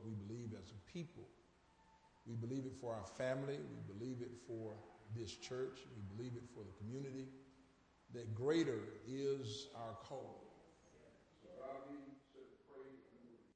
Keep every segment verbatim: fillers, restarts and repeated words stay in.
we believe as a people. We believe it for our family. We believe it for this church. We believe it for the community. That greater is our call. So God, we should pray that you would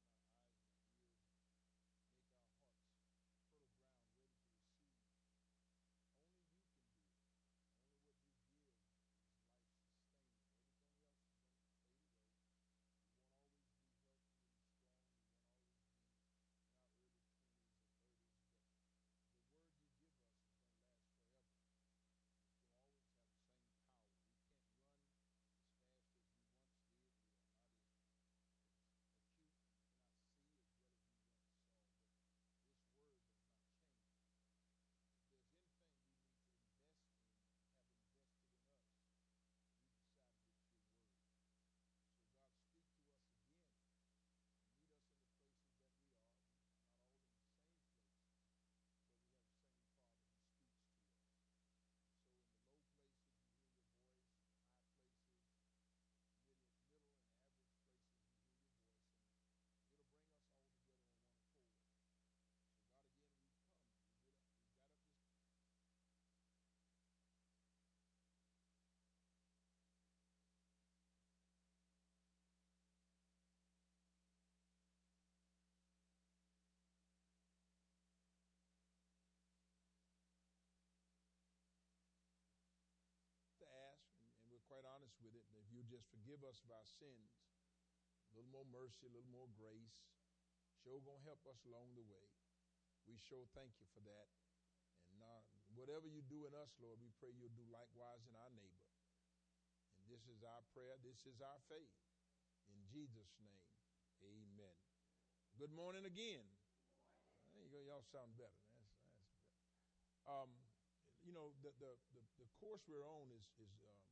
quite honest with it, if you just forgive us of our sins, a little more mercy, a little more grace, sure going to help us along the way. We sure thank you for that. And uh, whatever you do in us, Lord, we pray you'll do likewise in our neighbor. And this is our prayer. This is our faith. In Jesus' name, amen. Good morning again. There you go. Y'all sound better. That's, that's better. Um, you know, the, the, the, the course we're on is, is um,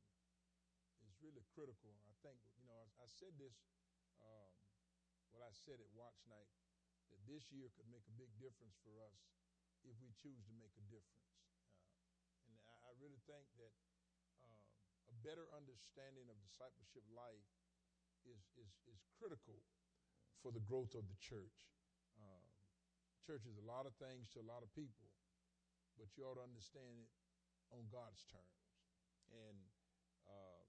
is really critical. I think, you know, I, I said this, um, what I said at Watch Night, that this year could make a big difference for us if we choose to make a difference. Uh, and I, I really think that uh, a better understanding of discipleship life is, is, is critical for the growth of the church. Uh, church is a lot of things to a lot of people, but you ought to understand it on God's terms. And uh,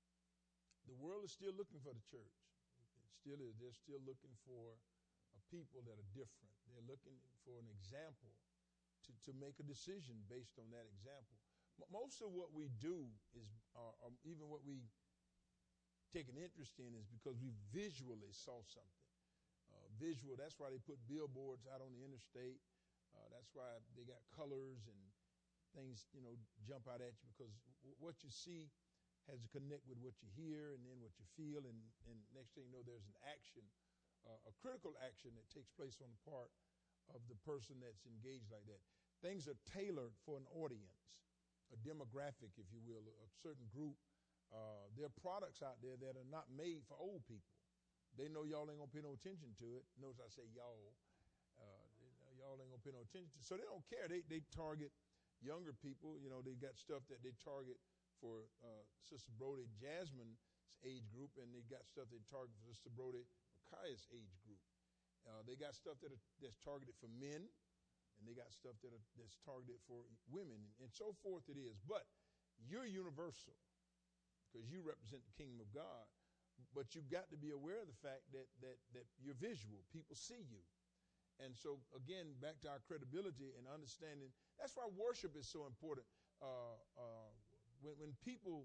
the world is still looking for the church. It still is. They're still looking for a people that are different. They're looking for an example to, to make a decision based on that example. M- most of what we do is, uh, or even what we take an interest in, is because we visually saw something. Uh, visual, that's why they put billboards out on the interstate. Uh, that's why they got colors and things, you know, jump out at you, because w- what you see has to connect with what you hear and then what you feel, and, and next thing you know, there's an action, uh, a critical action that takes place on the part of the person that's engaged like that. Things are tailored for an audience, a demographic, if you will, a certain group. Uh, there are products out there that are not made for old people. They know y'all ain't gonna pay no attention to it. Notice I say y'all. Uh, y'all ain't gonna pay no attention to it. So they don't care. They they target younger people. You know, they got stuff that they target for uh, Sister Brody Jasmine's age group, and they got stuff they target for Sister Brody Micaiah's age group. Uh, they got stuff that are, that's targeted for men, and they got stuff that are, that's targeted for women, and, and so forth it is. But you're universal because you represent the kingdom of God. But you've got to be aware of the fact that that that you're visual. People see you. And so, again, back to our credibility and understanding, that's why worship is so important. Uh, uh, when, when people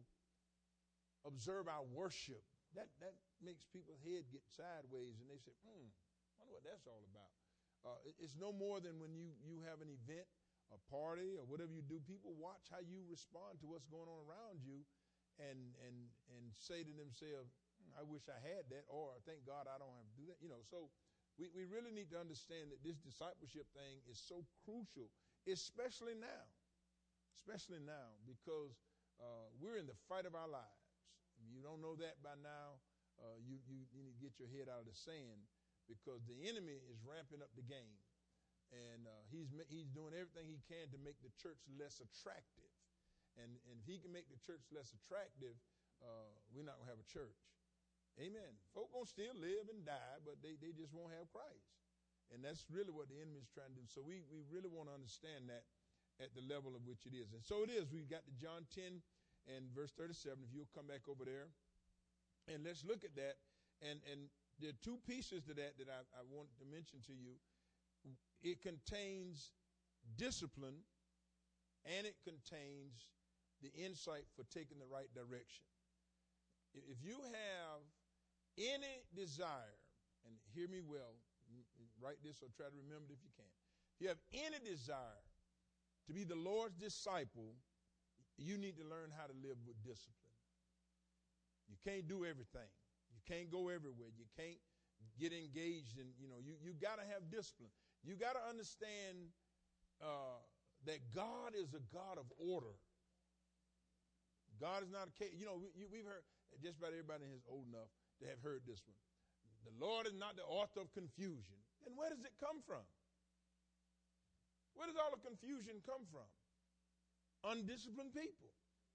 observe our worship, that, that makes people's head get sideways, and they say, hmm, I wonder what that's all about. Uh, it, it's no more than when you, you have an event, a party, or whatever you do. People watch how you respond to what's going on around you and and and say to themselves, I wish I had that, or thank God I don't have to do that. You know, so we, we really need to understand that this discipleship thing is so crucial, especially now, especially now, because uh, we're in the fight of our lives. If you don't know that by now, uh, you, you, you need to get your head out of the sand, because the enemy is ramping up the game, and uh, he's he's doing everything he can to make the church less attractive. And, and if he can make the church less attractive, uh, we're not going to have a church. Amen. Folk gonna still live and die, but they, they just won't have Christ. And that's really what the enemy is trying to do. So we, we really want to understand that at the level of which it is. And so it is. We've got the John ten and verse thirty-seven. If you'll come back over there. And let's look at that. And, and there are two pieces to that that I, I want to mention to you. It contains discipline, and it contains the insight for taking the right direction. If you have any desire, and hear me well, write this or try to remember it if you can. If you have any desire to be the Lord's disciple, you need to learn how to live with discipline. You can't do everything. You can't go everywhere. You can't get engaged in, you know, you, you got to have discipline. You got to understand uh, that God is a God of order. God is not a, you know, we, we've heard, just about everybody is old enough to have heard this one. The Lord is not the author of confusion. Then where does it come from? Where does all the confusion come from? Undisciplined people.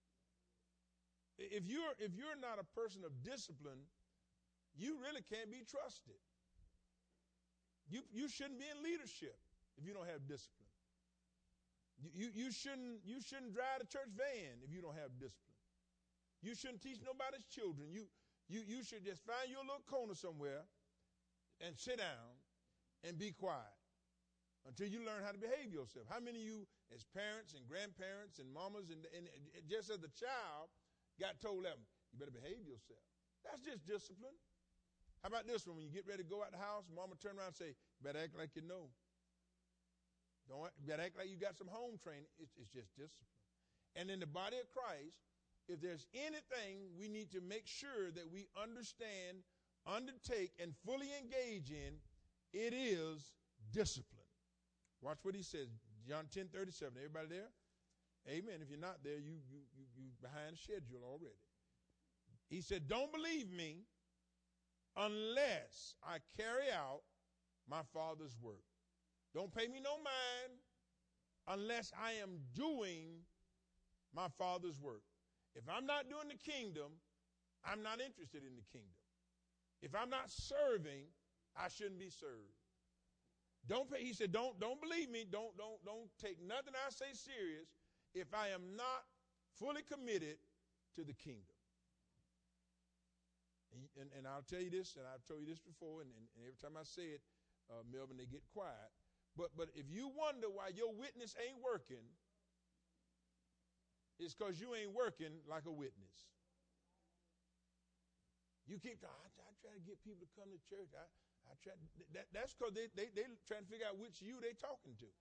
If you're, if you're not a person of discipline, you really can't be trusted. You, you shouldn't be in leadership if you don't have discipline. You, you, you shouldn't, you shouldn't drive the church van if you don't have discipline. You shouldn't teach nobody's children. You, you, you should just find your little corner somewhere and sit down and be quiet until you learn how to behave yourself. How many of you as parents and grandparents and mamas and, and just as a child got told them, you better behave yourself? That's just discipline. How about this one? When you get ready to go out the house, mama turn around and say, you better act like you know. Don't act, you better act like you got some home training. It's, it's just discipline. And in the body of Christ, if there's anything we need to make sure that we understand, undertake, and fully engage in, it is discipline. Watch what he says, John ten thirty-seven. Everybody there? Amen. If you're not there, you you you you behind schedule already. He said, don't believe me unless I carry out my Father's work. Don't pay me no mind unless I am doing my Father's work. If I'm not doing the kingdom, I'm not interested in the kingdom. If I'm not serving, I shouldn't be served. Don't pay, he said, don't, don't believe me. Don't, don't, don't take nothing I say serious if I am not fully committed to the kingdom. And, and, and I'll tell you this, and I've told you this before, and, and, and every time I say it, uh, Melvin, they get quiet. But, but if you wonder why your witness ain't working, it's because you ain't working like a witness. You keep trying, I, I try to get people to come to church. I, I try, that, that's because they, they, they trying to figure out which you they talking to.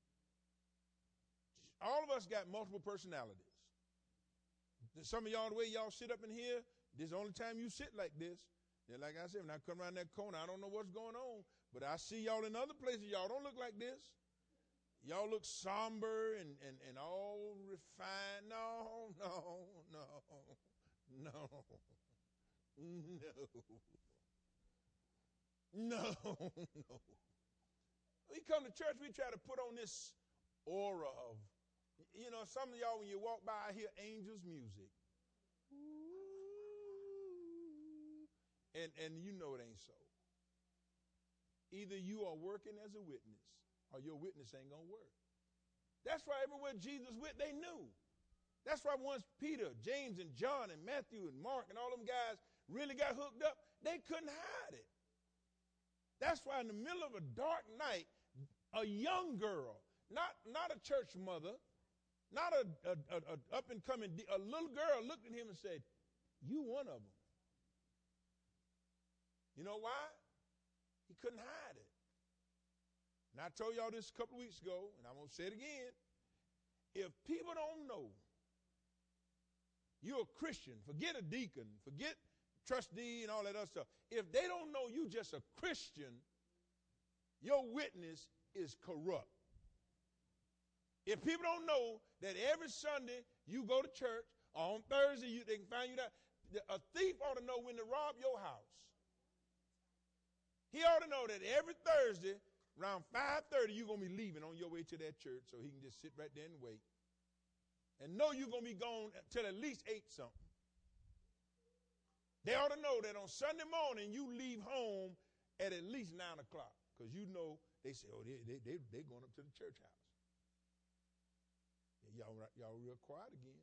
All of us got multiple personalities. Some of y'all, the way y'all sit up in here, this is the only time you sit like this. And like I said, when I come around that corner, I don't know what's going on, but I see y'all in other places. Y'all don't look like this. Y'all look somber and, and, and all refined. No, no, no, no, no, no. We come to church, we try to put on this aura of, you know, some of y'all, when you walk by, I hear angels' music. And, and you know it ain't so. Either you are working as a witness or your witness ain't going to work. That's why everywhere Jesus went, they knew. That's why once Peter, James, and John, and Matthew, and Mark, and all them guys really got hooked up, they couldn't hide it. That's why in the middle of a dark night, a young girl, not, not a church mother, not a, a, a, a up-and-coming, a little girl looked at him and said, you one of them. You know why? He couldn't hide it. And I told y'all this a couple of weeks ago, and I'm going to say it again. If people don't know you're a Christian, forget a deacon, forget trustee and all that other stuff. If they don't know you just a Christian, your witness is corrupt. If people don't know that every Sunday you go to church, or on Thursday you, they can find you that, a thief ought to know when to rob your house. He ought to know that every Thursday around five thirty you're going to be leaving on your way to that church so he can just sit right there and wait. And know you're going to be gone till at least eight something. They ought to know that on Sunday morning you leave home at at least nine o'clock. Because you know, they say, oh, they they they they going up to the church house. Yeah, y'all y'all real quiet again.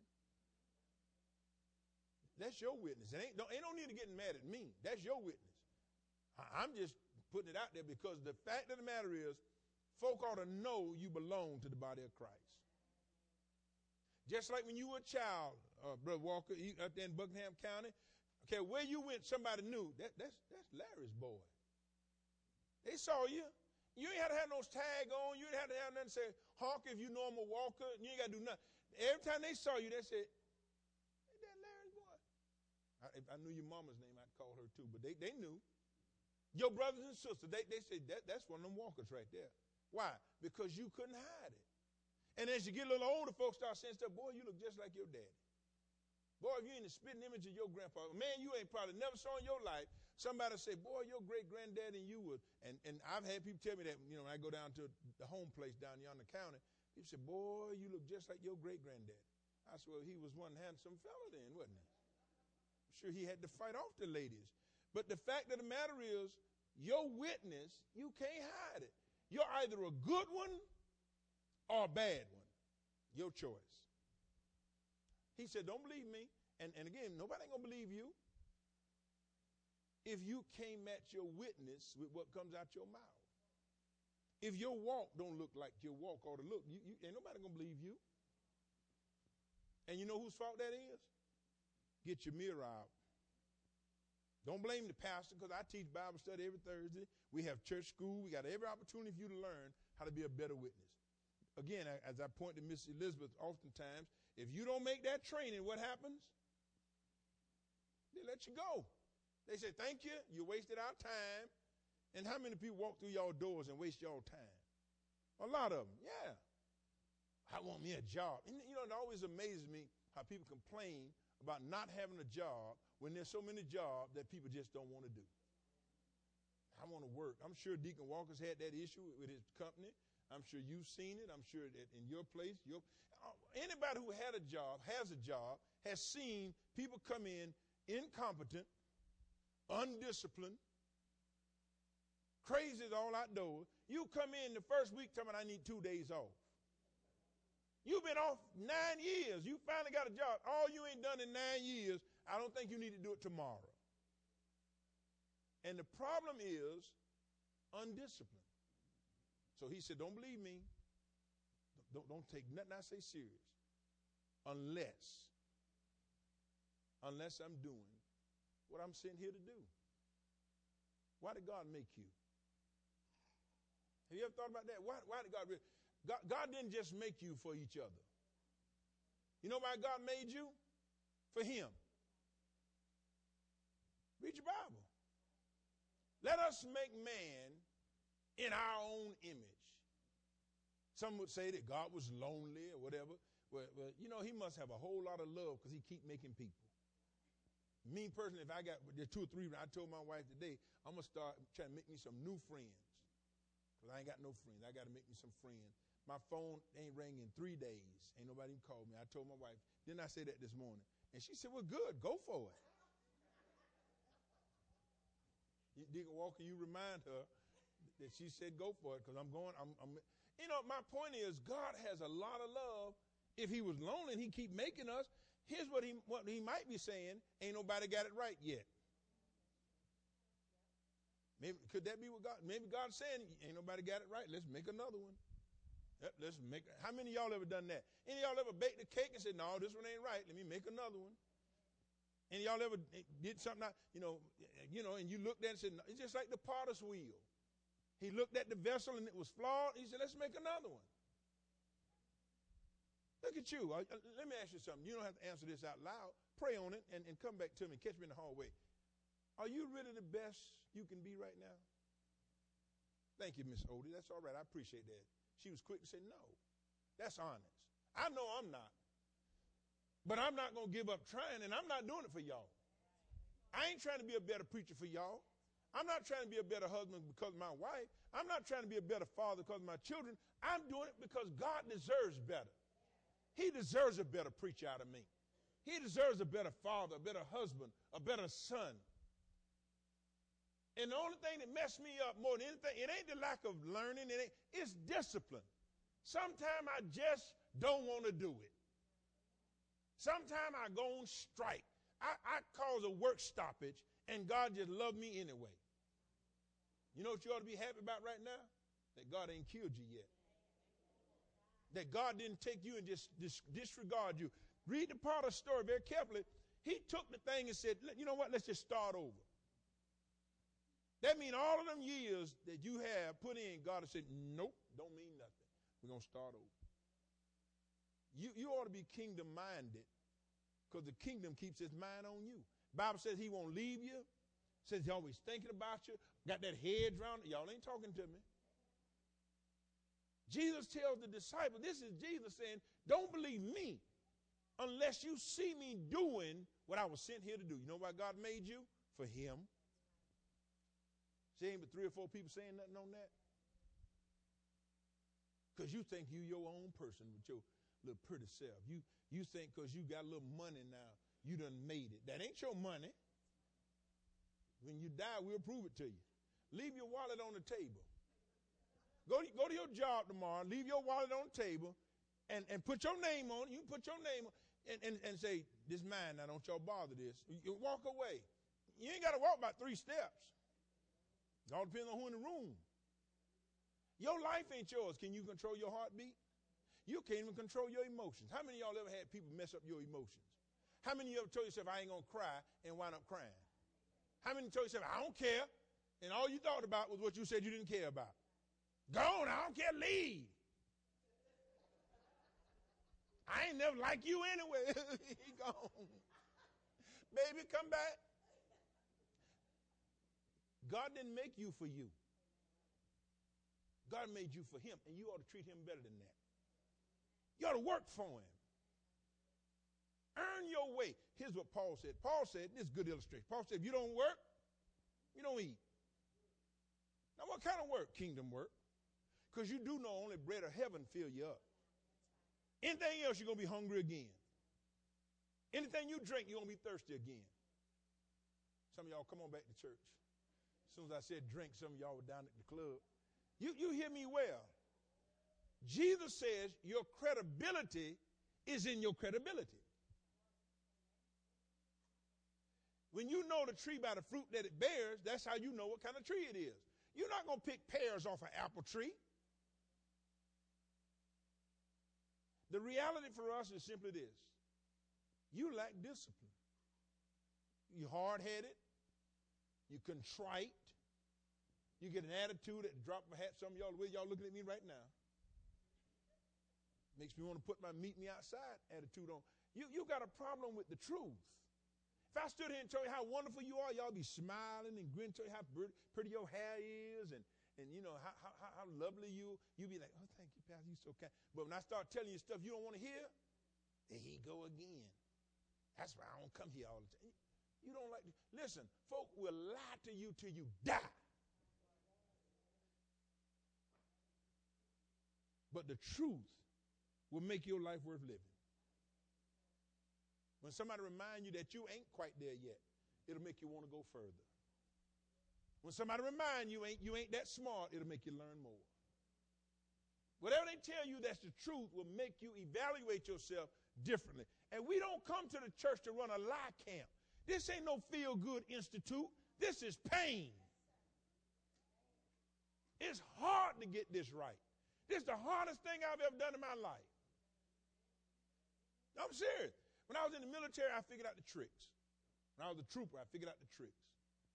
That's your witness. It ain't don't, ain't no need to get mad at me. That's your witness. I, I'm just putting it out there because the fact of the matter is, folk ought to know you belong to the body of Christ. Just like when you were a child, uh, Brother Walker, you, up there in Buckingham County, okay, where you went, somebody knew that that's that's Larry's boy. They saw you. You ain't had to have no tag on. You ain't had to have nothing to say, honk if you know I'm a walker. You ain't got to do nothing. Every time they saw you, they said, hey, that Larry's boy. I, if I knew your mama's name, I'd call her too. But they, they knew. Your brothers and sisters, they, they said, that, that's one of them walkers right there. Why? Because you couldn't hide it. And as you get a little older, folks start saying stuff, boy, you look just like your daddy. Boy, if you ain't the spitting image of your grandpa, man, you ain't probably never saw in your life somebody say, boy, your great-granddaddy and you would. And, and I've had people tell me that, you know, when I go down to the home place down yonder county, people say, boy, you look just like your great-granddaddy. I said, well, he was one handsome fella then, wasn't he? I'm sure he had to fight off the ladies. But the fact of the matter is, your witness, you can't hide it. You're either a good one or a bad one. Your choice. He said, don't believe me. And, and again, nobody ain't going to believe you if you can't match your witness with what comes out your mouth. If your walk don't look like your walk ought to look, you, you, ain't nobody going to believe you. And you know whose fault that is? Get your mirror out. Don't blame the pastor, because I teach Bible study every Thursday. We have church school. We got every opportunity for you to learn how to be a better witness. Again, as I point to Miss Elizabeth oftentimes, if you don't make that training, what happens? They let you go. They say, thank you, you wasted our time. And how many people walk through y'all doors and waste y'all time? A lot of them, yeah. I want me a job. And you know, it always amazes me how people complain about not having a job when there's so many jobs that people just don't want to do. I want to work. I'm sure Deacon Walker's had that issue with his company. I'm sure you've seen it. I'm sure that in your place, your, anybody who had a job, has a job, has seen people come in incompetent, undisciplined, crazy as all outdoors. You come in the first week telling me I need two days off. You've been off nine years. You finally got a job. All you ain't done in nine years, I don't think you need to do it tomorrow. And the problem is undisciplined. So he said, don't believe me. Don't, don't take nothing I say serious. Unless, unless I'm doing what I'm sent here to do. Why did God make you? Have you ever thought about that? Why, why did God, God, God didn't just make you for each other. You know why God made you? For him. Read your Bible. Let us make man in our own image. Some would say that God was lonely or whatever. Well, well, you know, he must have a whole lot of love because he keep making people. Me personally, if I got there two or three, I told my wife today, I'm going to start trying to make me some new friends because I ain't got no friends. I got to make me some friends. My phone ain't rang in three days. Ain't nobody even called me. I told my wife. Didn't I say that this morning? And she said, well, good. Go for it. Deacon Walker, you remind her that she said go for it because I'm going. I'm, I'm, you know, my point is God has a lot of love. If he was lonely and he keep making us, here's what he what he might be saying: ain't nobody got it right yet. Maybe could that be what God? Maybe God's saying ain't nobody got it right. Let's make another one. Yep, let's make. How many of y'all ever done that? Any of y'all ever baked a cake and said, no, this one ain't right. Let me make another one. Any of y'all ever did something, you know, you know, and you looked at it and said, no, it's just like the potter's wheel. He looked at the vessel and it was flawed. He said, let's make another one. Look at you. Let me ask you something. You don't have to answer this out loud. Pray on it and, and come back to me. Catch me in the hallway. Are you really the best you can be right now? Thank you, Miss Odie. That's all right. I appreciate that. She was quick to say no. That's honest. I know I'm not. But I'm not going to give up trying, and I'm not doing it for y'all. I ain't trying to be a better preacher for y'all. I'm not trying to be a better husband because of my wife. I'm not trying to be a better father because of my children. I'm doing it because God deserves better. He deserves a better preacher out of me. He deserves a better father, a better husband, a better son. And the only thing that messed me up more than anything, it ain't the lack of learning, it ain't, it's discipline. Sometimes I just don't want to do it. Sometimes I go on strike. I, I cause a work stoppage, and God just loved me anyway. You know what you ought to be happy about right now? That God ain't killed you yet. That God didn't take you and just dis- disregard you. Read the part of the story very carefully. He took the thing and said, you know what, let's just start over. That means all of them years that you have put in, God has said, nope, don't mean nothing. We're going to start over. You, you ought to be kingdom-minded because the kingdom keeps its mind on you. The Bible says he won't leave you. Says he's always thinking about you. Got that head round. Y'all ain't talking to me. Jesus tells the disciples, this is Jesus saying, don't believe me unless you see me doing what I was sent here to do. You know why God made you? For him. See, ain't but three or four people saying nothing on that? Because you think you your own person with your little pretty self. You, you think because you got a little money now, you done made it. That ain't your money. When you die, we'll prove it to you. Leave your wallet on the table. Go to, go to your job tomorrow, leave your wallet on the table, and, and put your name on it. You put your name on and, and, and say, this mine, now don't y'all bother this. You, you walk away. You ain't got to walk about three steps. It all depends on who in the room. Your life ain't yours. Can you control your heartbeat? You can't even control your emotions. How many of y'all ever had people mess up your emotions? How many of you ever told yourself, I ain't going to cry, and wind up crying? How many told yourself, I don't care, and all you thought about was what you said you didn't care about? Go on, I don't care, leave. I ain't never like you anyway. He gone. Baby, come back. God didn't make you for you. God made you for him, and you ought to treat him better than that. You ought to work for him. Earn your way. Here's what Paul said. Paul said, this is a good illustration. Paul said, if you don't work, you don't eat. Now, what kind of work? Kingdom work. Because you do know only bread of heaven fill you up. Anything else, you're going to be hungry again. Anything you drink, you're going to be thirsty again. Some of y'all come on back to church. As soon as I said drink, some of y'all were down at the club. You, you hear me well. Jesus says your credibility is in your credibility. When you know the tree by the fruit that it bears, that's how you know what kind of tree it is. You're not going to pick pears off an apple tree. The reality for us is simply this. You lack discipline. You're hard-headed. You're contrite. You get an attitude that drop my hat. Some of y'all, the way y'all looking at me right now, makes me want to put my meet me outside attitude on. You, you got a problem with the truth. If I stood here and told you how wonderful you are, y'all be smiling and grinning, tell you how pretty your hair is and, and you know, how, how, how lovely you, you be like, oh, thank you, Pastor, you're so kind. But when I start telling you stuff you don't want to hear, there he go again. That's why I don't come here all the time. You don't like to. Listen, folk will lie to you till you die. But the truth will make your life worth living. When somebody reminds you that you ain't quite there yet, it'll make you want to go further. When somebody reminds you ain't you ain't that smart, it'll make you learn more. Whatever they tell you that's the truth will make you evaluate yourself differently. And we don't come to the church to run a lie camp. This ain't no feel-good institute. This is pain. It's hard to get this right. This is the hardest thing I've ever done in my life. I'm serious. When I was in the military, I figured out the tricks. When I was a trooper, I figured out the tricks.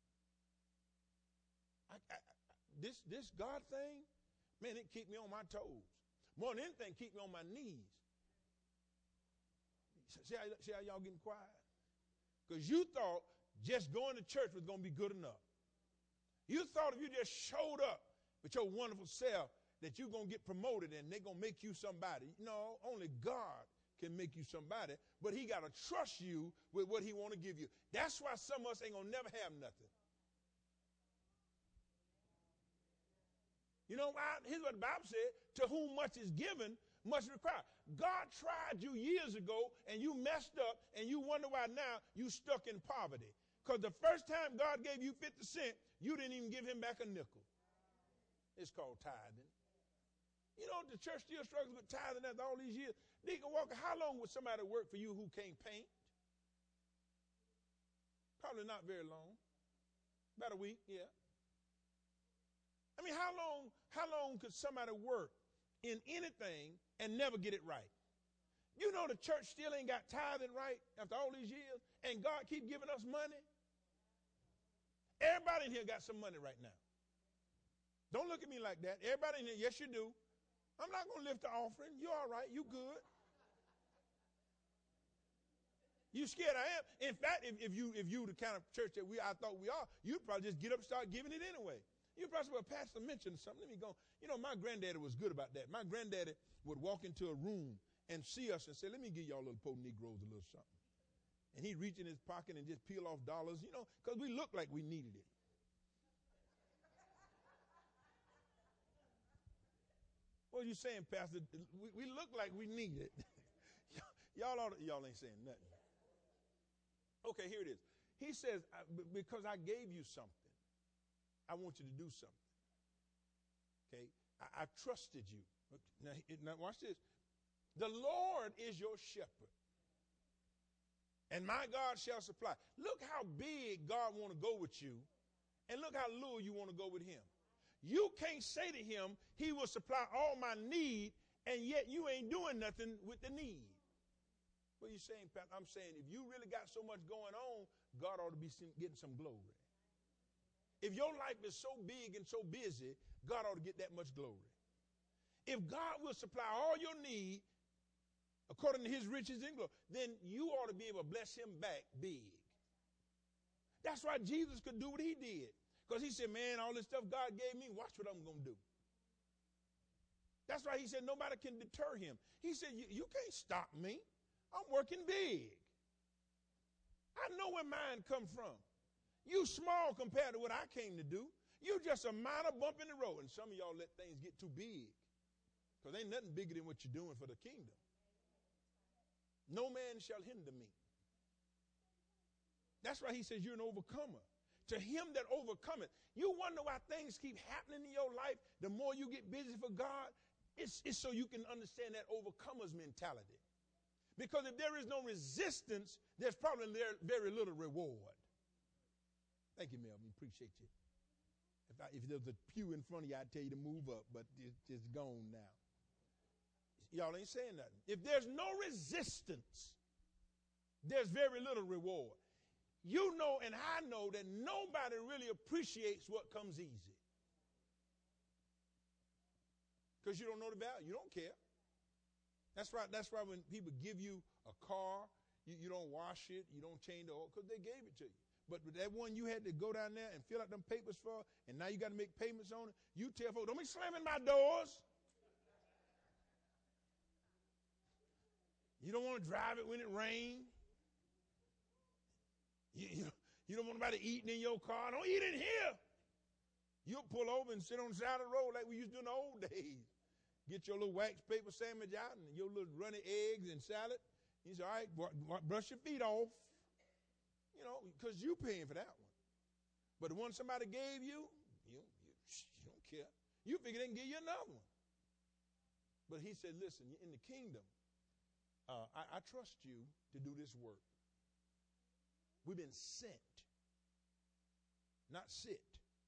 I, I, this, this God thing, man, it keep me on my toes. More than anything, keep me on my knees. See how, see how y'all getting quiet? Because you thought just going to church was going to be good enough. You thought if you just showed up with your wonderful self that you're going to get promoted and they're going to make you somebody. No, only God can make you somebody, but he got to trust you with what he want to give you. That's why some of us ain't going to never have nothing. You know why? Here's what the Bible said, to whom much is given, much required. God tried you years ago and you messed up and you wonder why now you stuck in poverty. Because the first time God gave you fifty cents, you didn't even give him back a nickel. It's called tithing. You know, the church still struggles with tithing after all these years. Deacon Walker, how long would somebody work for you who can't paint? Probably not very long. About a week, yeah. I mean, how long, how long could somebody work in anything and never get it right? You know the church still ain't got tithing right after all these years, and God keep giving us money. Everybody in here got some money right now. Don't look at me like that. Everybody in here, yes, you do. I'm not going to lift the offering. You all right. You good. You scared I am. In fact, if, if you if you the kind of church that we I thought we are, you'd probably just get up and start giving it anyway. You'd probably say, well, Pastor mentioned something. Let me go. You know, my granddaddy was good about that. My granddaddy would walk into a room and see us and say, let me give y'all little poor Negroes a little something. And he'd reach in his pocket and just peel off dollars, you know, because we looked like we needed it. What are you saying, Pastor? We, we look like we need it. y'all, ought to, y'all ain't saying nothing. Okay, here it is. He says, because I gave you something, I want you to do something. Okay, I, I trusted you. Now, now, watch this. The Lord is your shepherd, and my God shall supply. Look how big God want to go with you, and look how little you want to go with him. You can't say to him, he will supply all my need, and yet you ain't doing nothing with the need. What are you saying, Pat? I'm saying if you really got so much going on, God ought to be getting some glory. If your life is so big and so busy, God ought to get that much glory. If God will supply all your need according to his riches and glory, then you ought to be able to bless him back big. That's why Jesus could do what he did. Because he said, man, all this stuff God gave me, watch what I'm going to do. That's why he said nobody can deter him. He said, you can't stop me. I'm working big. I know where mine come from. You small compared to what I came to do. You just a minor bump in the road. And some of y'all let things get too big. Because ain't nothing bigger than what you're doing for the kingdom. No man shall hinder me. That's why he says you're an overcomer. To him that overcometh. You wonder why things keep happening in your life. The more you get busy for God, it's, it's so you can understand that overcomer's mentality. Because if there is no resistance, there's probably very little reward. Thank you, Melvin. Appreciate you. If, I, if there's a pew in front of you, I'd tell you to move up, but it's, it's gone now. Y'all ain't saying nothing. If there's no resistance, there's very little reward. You know and I know that nobody really appreciates what comes easy. Because you don't know the value. You don't care. That's right. That's why when people give you a car, you, you don't wash it, you don't change the oil, because they gave it to you. But that one you had to go down there and fill out them papers for, and now you got to make payments on it, you tell folks, don't be slamming my doors. You don't want to drive it when it rains. You, you, you don't want nobody eating in your car. Don't eat in here. You'll pull over and sit on the side of the road like we used to do in the old days. Get your little wax paper sandwich out and your little runny eggs and salad. He said, all right, brush your feet off. You know, because you're paying for that one. But the one somebody gave you, you, you, you don't care. You figure they can give you another one. But he said, listen, in the kingdom, uh, I, I trust you to do this work. We've been sent, not sit.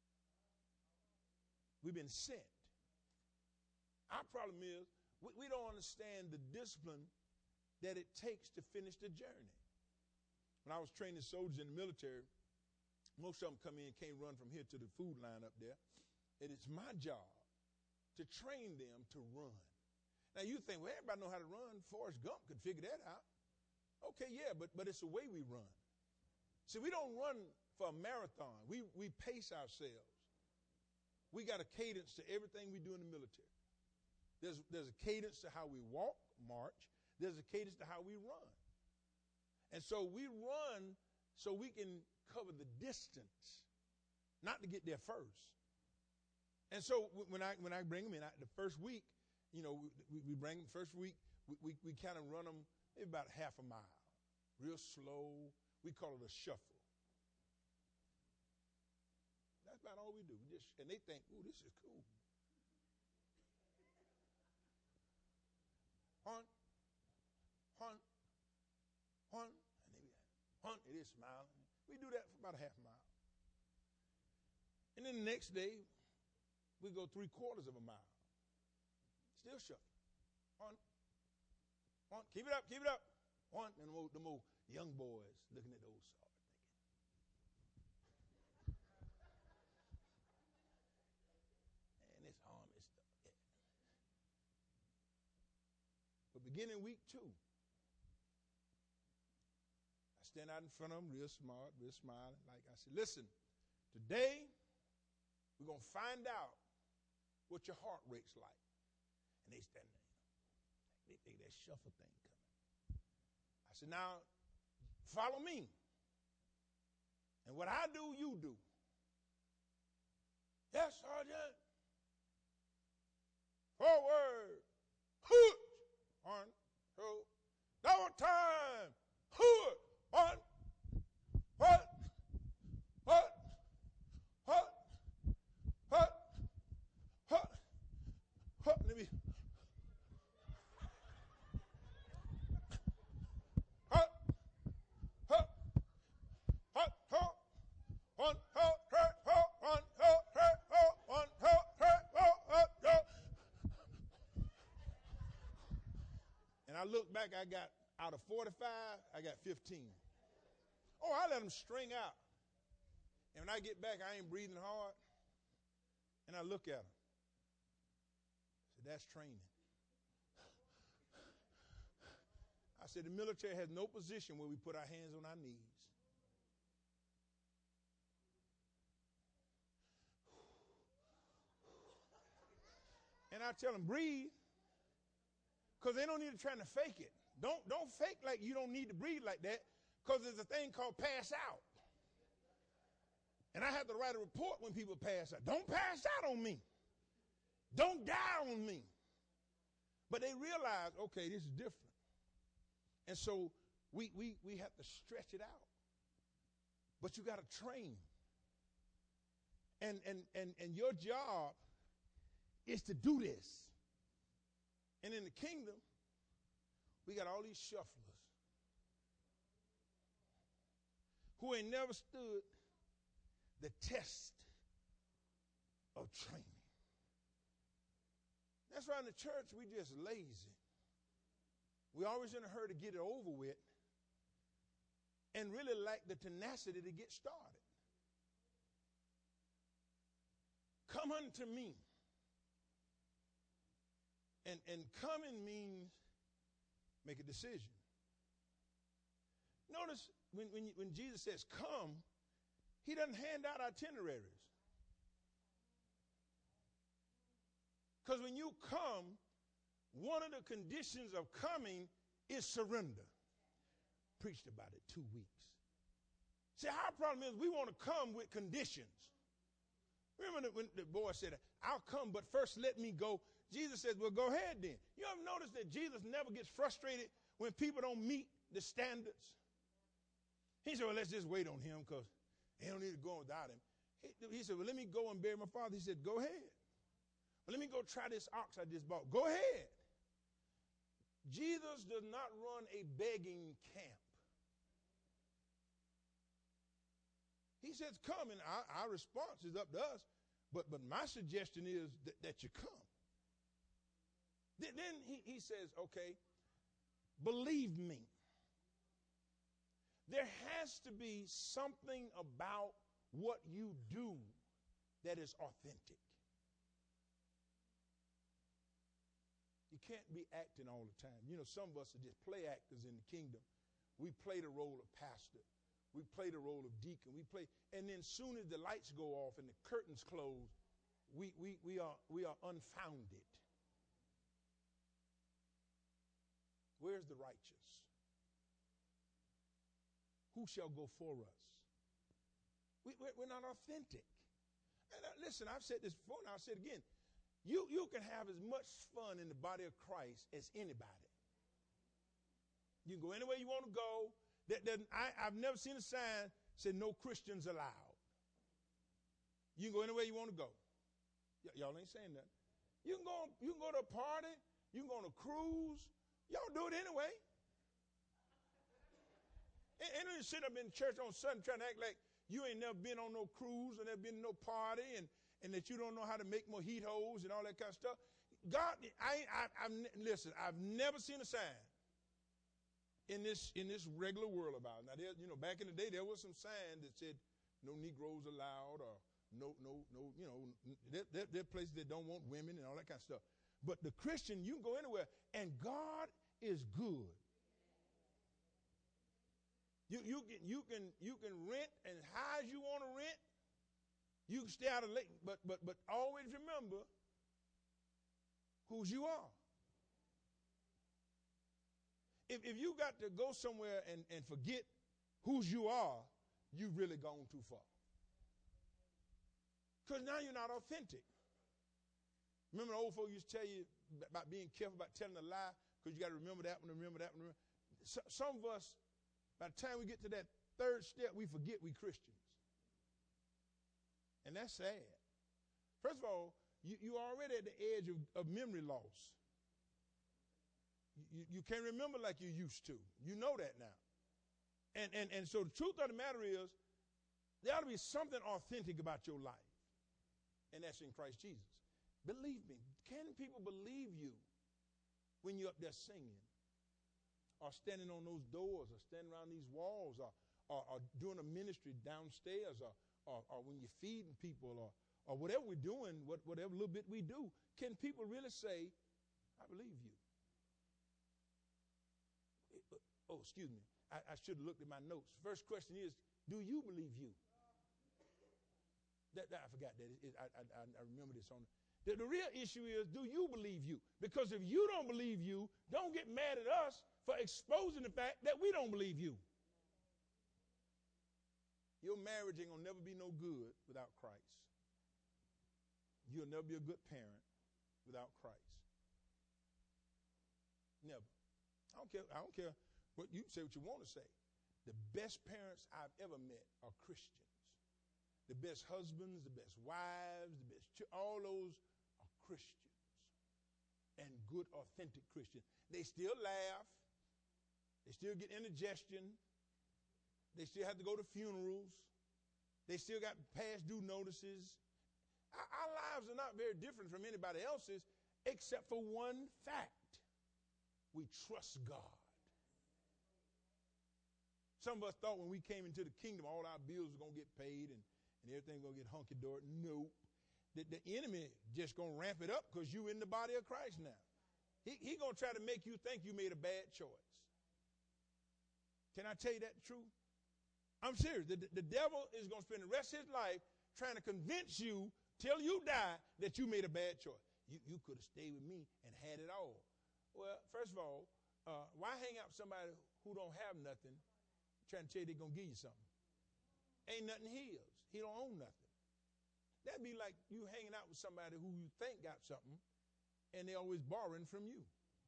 We've been sent. Our problem is we, we don't understand the discipline that it takes to finish the journey. When I was training soldiers in the military, most of them come in, can't run from here to the food line up there. And it's my job to train them to run. Now you think, well, everybody know how to run. Forrest Gump could figure that out. Okay, yeah, but but it's the way we run. See, we don't run for a marathon. We we pace ourselves. We got a cadence to everything we do in the military. There's, there's a cadence to how we walk, march. There's a cadence to how we run. And so we run so we can cover the distance, not to get there first. And so when I when I bring them in, I, the first week, you know, we, we bring them first week, we, we, we kind of run them maybe about half a mile, real slow. We call it a shuffle. That's about all we do. We just, and they think, ooh, this is cool. Hunt, hunt, hunt, and they be hunt, it is smiling. We do that for about a half mile. And then the next day, we go three quarters of a mile. Still shuffling. Hunt, hunt, keep it up, keep it up. Hunt, and the more, the more young boys looking at the old sword thinking, man, this arm is stuck. Yeah. But beginning week two, I stand out in front of them real smart, real smiling. Like I said, listen, today we're going to find out what your heart rate's like. And they stand there. They think that shuffle thing coming. I said, now, follow me. And what I do, you do. Yes, Sergeant. Forward. Hoot. One, two. Double time. Hoot. One. What? What? What? What? What? What? Let me. Hut, hut, hut, hut, one, hut, hut, hut, one, hut, hut, hut, one, hut, hut, hut, hut, hut. And I look back, I got, out of forty-five, I got fifteen. Oh, I let them string out. And when I get back, I ain't breathing hard. And I look at them. I said, that's training. I said, the military has no position where we put our hands on our knees. And I tell them, breathe, because they don't need to try to fake it. Don't, don't fake like you don't need to breathe like that, because there's a thing called pass out. And I have to write a report when people pass out. Don't pass out on me. Don't die on me. But they realize, okay, this is different. And so we, we, we have to stretch it out. But you got to train. And, and, and, and your job is to do this. And in the kingdom, we got all these shufflers who ain't never stood the test of training. That's why in the church, we just lazy. We always in a hurry to get it over with and really lack the tenacity to get started. Come unto me. And, and coming means make a decision. Notice when, when, when Jesus says come, he doesn't hand out itineraries. Because when you come, one of the conditions of coming is surrender. Preached about it two weeks. See, our problem is we want to come with conditions. Remember when the boy said, I'll come, but first let me go. Jesus says, well, go ahead then. You ever notice that Jesus never gets frustrated when people don't meet the standards? He said, well, let's just wait on him because they don't need to go without him. He, he said, well, let me go and bury my father. He said, go ahead. Well, let me go try this ox I just bought. Go ahead. Jesus does not run a begging camp. He says, come, and our, our response is up to us. But, but my suggestion is that, that you come. Then, then he, he says, okay, believe me. There has to be something about what you do that is authentic. You can't be acting all the time. You know, some of us are just play actors in the kingdom. We play the role of pastor. We play the role of deacon. We play, and then soon as the lights go off and the curtains close, we we we are we are unfounded. Where's the righteous? Who shall go for us? We, we're, we're not authentic. And uh, listen, I've said this before, and I'll say it again. You, you can have as much fun in the body of Christ as anybody. You can go anywhere you want to go. That, that, I, I've never seen a sign that said no Christians allowed. You can go anywhere you want to go. Y- y'all ain't saying that. You can go. You can go to a party. You can go on a cruise. Y'all do it anyway. And, and you sit up in church on Sunday trying to act like you ain't never been on no cruise and never been to no party, and, and that you don't know how to make mojitos and all that kind of stuff. God, I, I, I've listen. I've never seen a sign in this in this regular world about it. Now, there, you know, back in the day, there was some sign that said no Negroes allowed, or no, no, no. You know, there, there, there are places that don't want women and all that kind of stuff. But the Christian, you can go anywhere, and God is good. You you can you can you can rent as high as you want to rent. You can stay out of late, but but but always remember whose you are. If if you got to go somewhere and, and forget whose you are, you've really gone too far. Because now you're not authentic. Remember the old folks used to tell you about being careful about telling a lie, because you got to remember that one, remember that one. Remember. So, some of us, by the time we get to that third step, we forget we Christians. And that's sad. First of all, you, you're already at the edge of, of memory loss. You, you can't remember like you used to. You know that now. And, and, and so the truth of the matter is, there ought to be something authentic about your life. And that's in Christ Jesus. Believe me, can people believe you when you're up there singing, or standing on those doors, or standing around these walls, or, or, or doing a ministry downstairs, or, or, or when you're feeding people, or, or whatever we're doing, what, whatever little bit we do? Can people really say, I believe you? Oh, excuse me. I, I should have looked at my notes. First question is, do you believe you? That, that I forgot that. It, it, I, I, I remember this on. The, the real issue is, do you believe you? Because if you don't believe you, don't get mad at us for exposing the fact that we don't believe you. Your marriage ain't gonna never be no good without Christ. You'll never be a good parent without Christ. Never. I don't care. I don't care what you say. What you want to say. The best parents I've ever met are Christians. The best husbands, the best wives, the best ch- all those are Christians, and good, authentic Christians. They still laugh. They still get indigestion. They still have to go to funerals. They still got past due notices. Our, our lives are not very different from anybody else's, except for one fact: we trust God. Some of us thought when we came into the kingdom, all our bills were going to get paid and, and everything going to get hunky-dory. Nope. The, the enemy just going to ramp it up because you in the body of Christ now. He, he going to try to make you think you made a bad choice. Can I tell you that the truth? I'm serious. The, the, the devil is going to spend the rest of his life trying to convince you till you die that you made a bad choice. You, you could have stayed with me and had it all. Well, first of all, uh, why hang out with somebody who don't have nothing trying to tell you they're going to give you something? Ain't nothing his. He don't own nothing. That'd be like you hanging out with somebody who you think got something and they're always borrowing from you.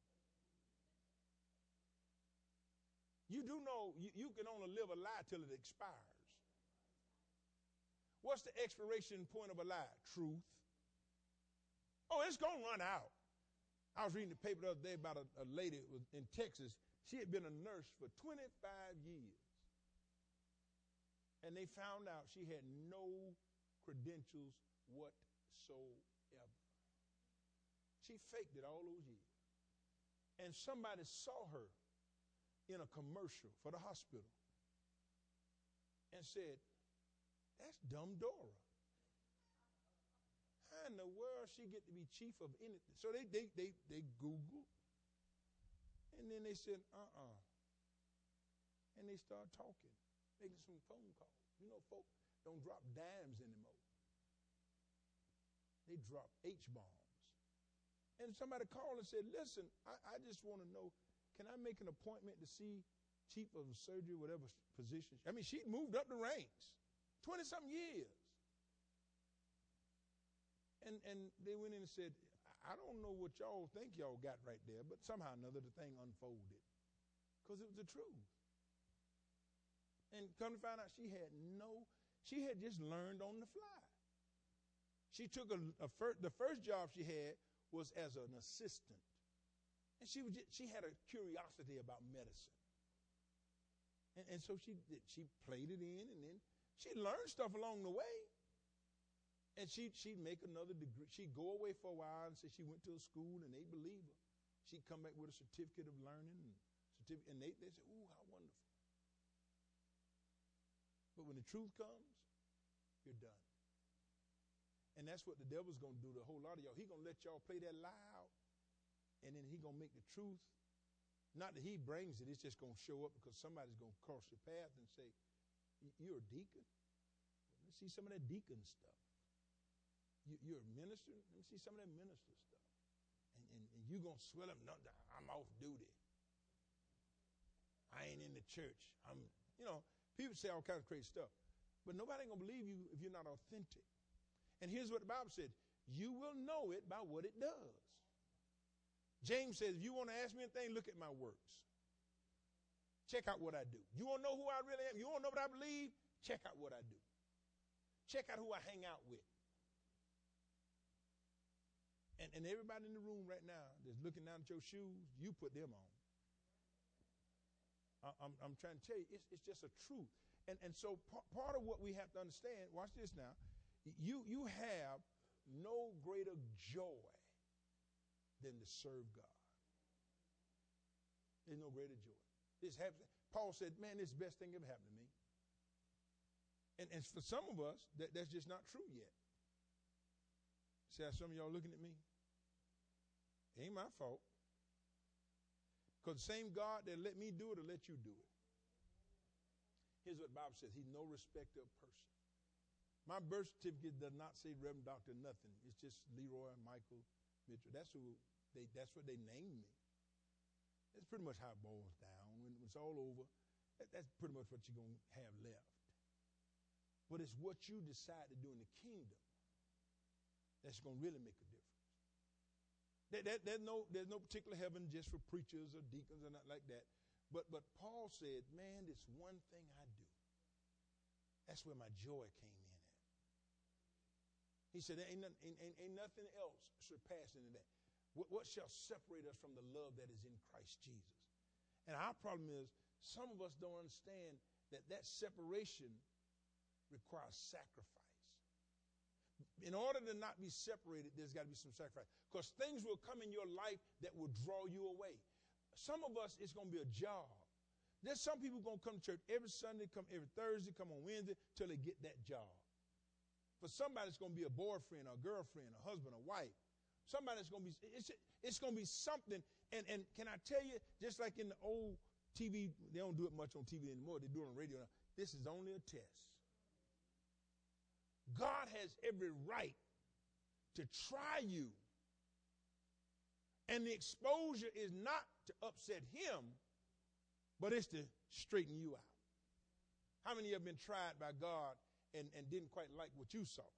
You do know you, you can only live a lie till it expires. What's the expiration point of a lie? Truth. Oh, it's going to run out. I was reading the paper the other day about a, a lady in Texas. She had been a nurse for twenty-five years. And they found out she had no credentials whatsoever. She faked it all those years. And somebody saw her in a commercial for the hospital and said, that's dumb Dora. How in the world she get to be chief of anything? So they they they they Googled, and then they said, uh-uh. And they started talking, making some phone calls. You know, folk don't drop dimes anymore. They drop H-bombs. And somebody called and said, listen, I, I just want to know, can I make an appointment to see chief of surgery, whatever position? I mean, she moved up the ranks, twenty-something years. And and they went in and said, I don't know what y'all think y'all got right there, but somehow or another the thing unfolded because it was the truth. And come to find out she had no, she had just learned on the fly. She took a, a fir- the first job she had was as an assistant. And she was just, she had a curiosity about medicine. And, and so she she played it in, and then she learned stuff along the way. And she, she'd make another degree. She'd go away for a while and say she went to a school, and they believe her. She'd come back with a certificate of learning, and, certificate, and they, they say, ooh, how wonderful. But when the truth comes, you're done. And that's what the devil's going to do to a whole lot of y'all. He's going to let y'all play that loud, and then he's going to make the truth. Not that he brings it, it's just going to show up because somebody's going to cross your path and say, you're a deacon? Let's see some of that deacon stuff. You, you're a minister? Let me see some of that minister stuff. And, and, and you're going to swell up. No, I'm off duty. I ain't in the church. I'm, you know, people say all kinds of crazy stuff. But nobody ain't going to believe you if you're not authentic. And here's what the Bible said. You will know it by what it does. James says, if you want to ask me anything, look at my works. Check out what I do. You want to know who I really am? You want to know what I believe? Check out what I do. Check out who I hang out with. And, and everybody in the room right now that's looking down at your shoes, you put them on. I, I'm, I'm trying to tell you, it's, it's just a truth. And, and so p- part of what we have to understand, watch this now, you, you have no greater joy than to serve God. There's no greater joy. This happens. Paul said, man, this is the best thing ever happened to me. And, and for some of us, that, that's just not true yet. See how some of y'all looking at me? It ain't my fault. Because the same God that let me do it will let you do it. Here's what the Bible says. He's no respecter of person. My birth certificate does not say Reverend Doctor nothing. It's just Leroy Michael Mitchell. That's who they that's what they named me. That's pretty much how it boils down. When it's all over, that, that's pretty much what you're going to have left. But it's what you decide to do in the kingdom that's going to really make a difference. There, there, there's, no, there's no particular heaven just for preachers or deacons or not like that. But, but Paul said, man, this one thing I do. That's where my joy came in at. He said, there ain't, nothing, ain't, ain't, ain't nothing else surpassing that. What, what shall separate us from the love that is in Christ Jesus? And our problem is some of us don't understand that that separation requires sacrifice. In order to not be separated, there's got to be some sacrifice. Because things will come in your life that will draw you away. Some of us, it's going to be a job. There's some people going to come to church every Sunday, come every Thursday, come on Wednesday, till they get that job. For somebody, it's going to be a boyfriend, or a girlfriend, a husband, a wife. Somebody, it's going to be, it's, it's going to be something. And, and can I tell you, just like in the old T V, they don't do it much on T V anymore. They do it on radio now. This is only a test. God has every right to try you. And the exposure is not to upset him, but it's to straighten you out. How many of you have been tried by God and, and didn't quite like what you saw?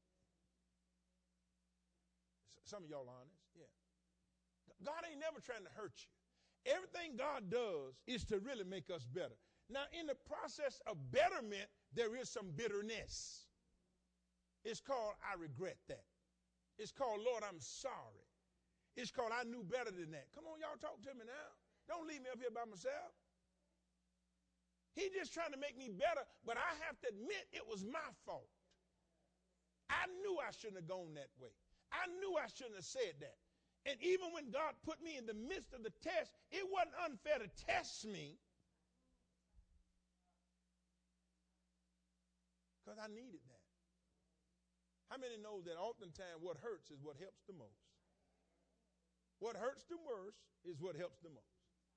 Some of y'all honest, yeah. God ain't never trying to hurt you. Everything God does is to really make us better. Now, in the process of betterment, there is some bitterness. It's called, I regret that. It's called, Lord, I'm sorry. It's called, I knew better than that. Come on, y'all, talk to me now. Don't leave me up here by myself. He's just trying to make me better, but I have to admit it was my fault. I knew I shouldn't have gone that way. I knew I shouldn't have said that. And even when God put me in the midst of the test, it wasn't unfair to test me because I needed that. How many know that oftentimes what hurts is what helps the most? What hurts the worst is what helps the most.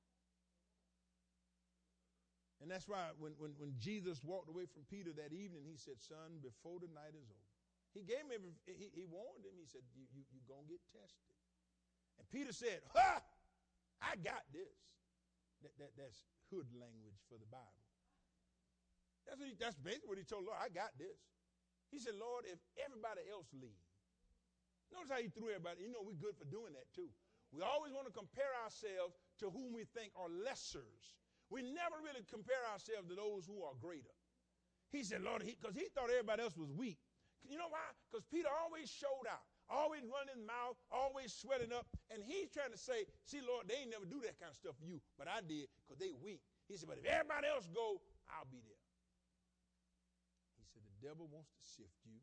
And that's why when, when, when Jesus walked away from Peter that evening, he said, son, before the night is over. He gave him, he, he warned him. He said, you, you, you're going to get tested. And Peter said, ha, I got this. That, that, that's hood language for the Bible. That's, what he, that's basically what he told Lord, I got this. He said, Lord, if everybody else leaves. Notice how he threw everybody. You know, we're good for doing that too. We always want to compare ourselves to whom we think are lessers. We never really compare ourselves to those who are greater. He said, Lord, because he, he thought everybody else was weak. You know why? Because Peter always showed out, always running his mouth, always sweating up. And he's trying to say, see, Lord, they ain't never do that kind of stuff for you, but I did because they weak. He said, but if everybody else go, I'll be there. He said, the devil wants to sift you.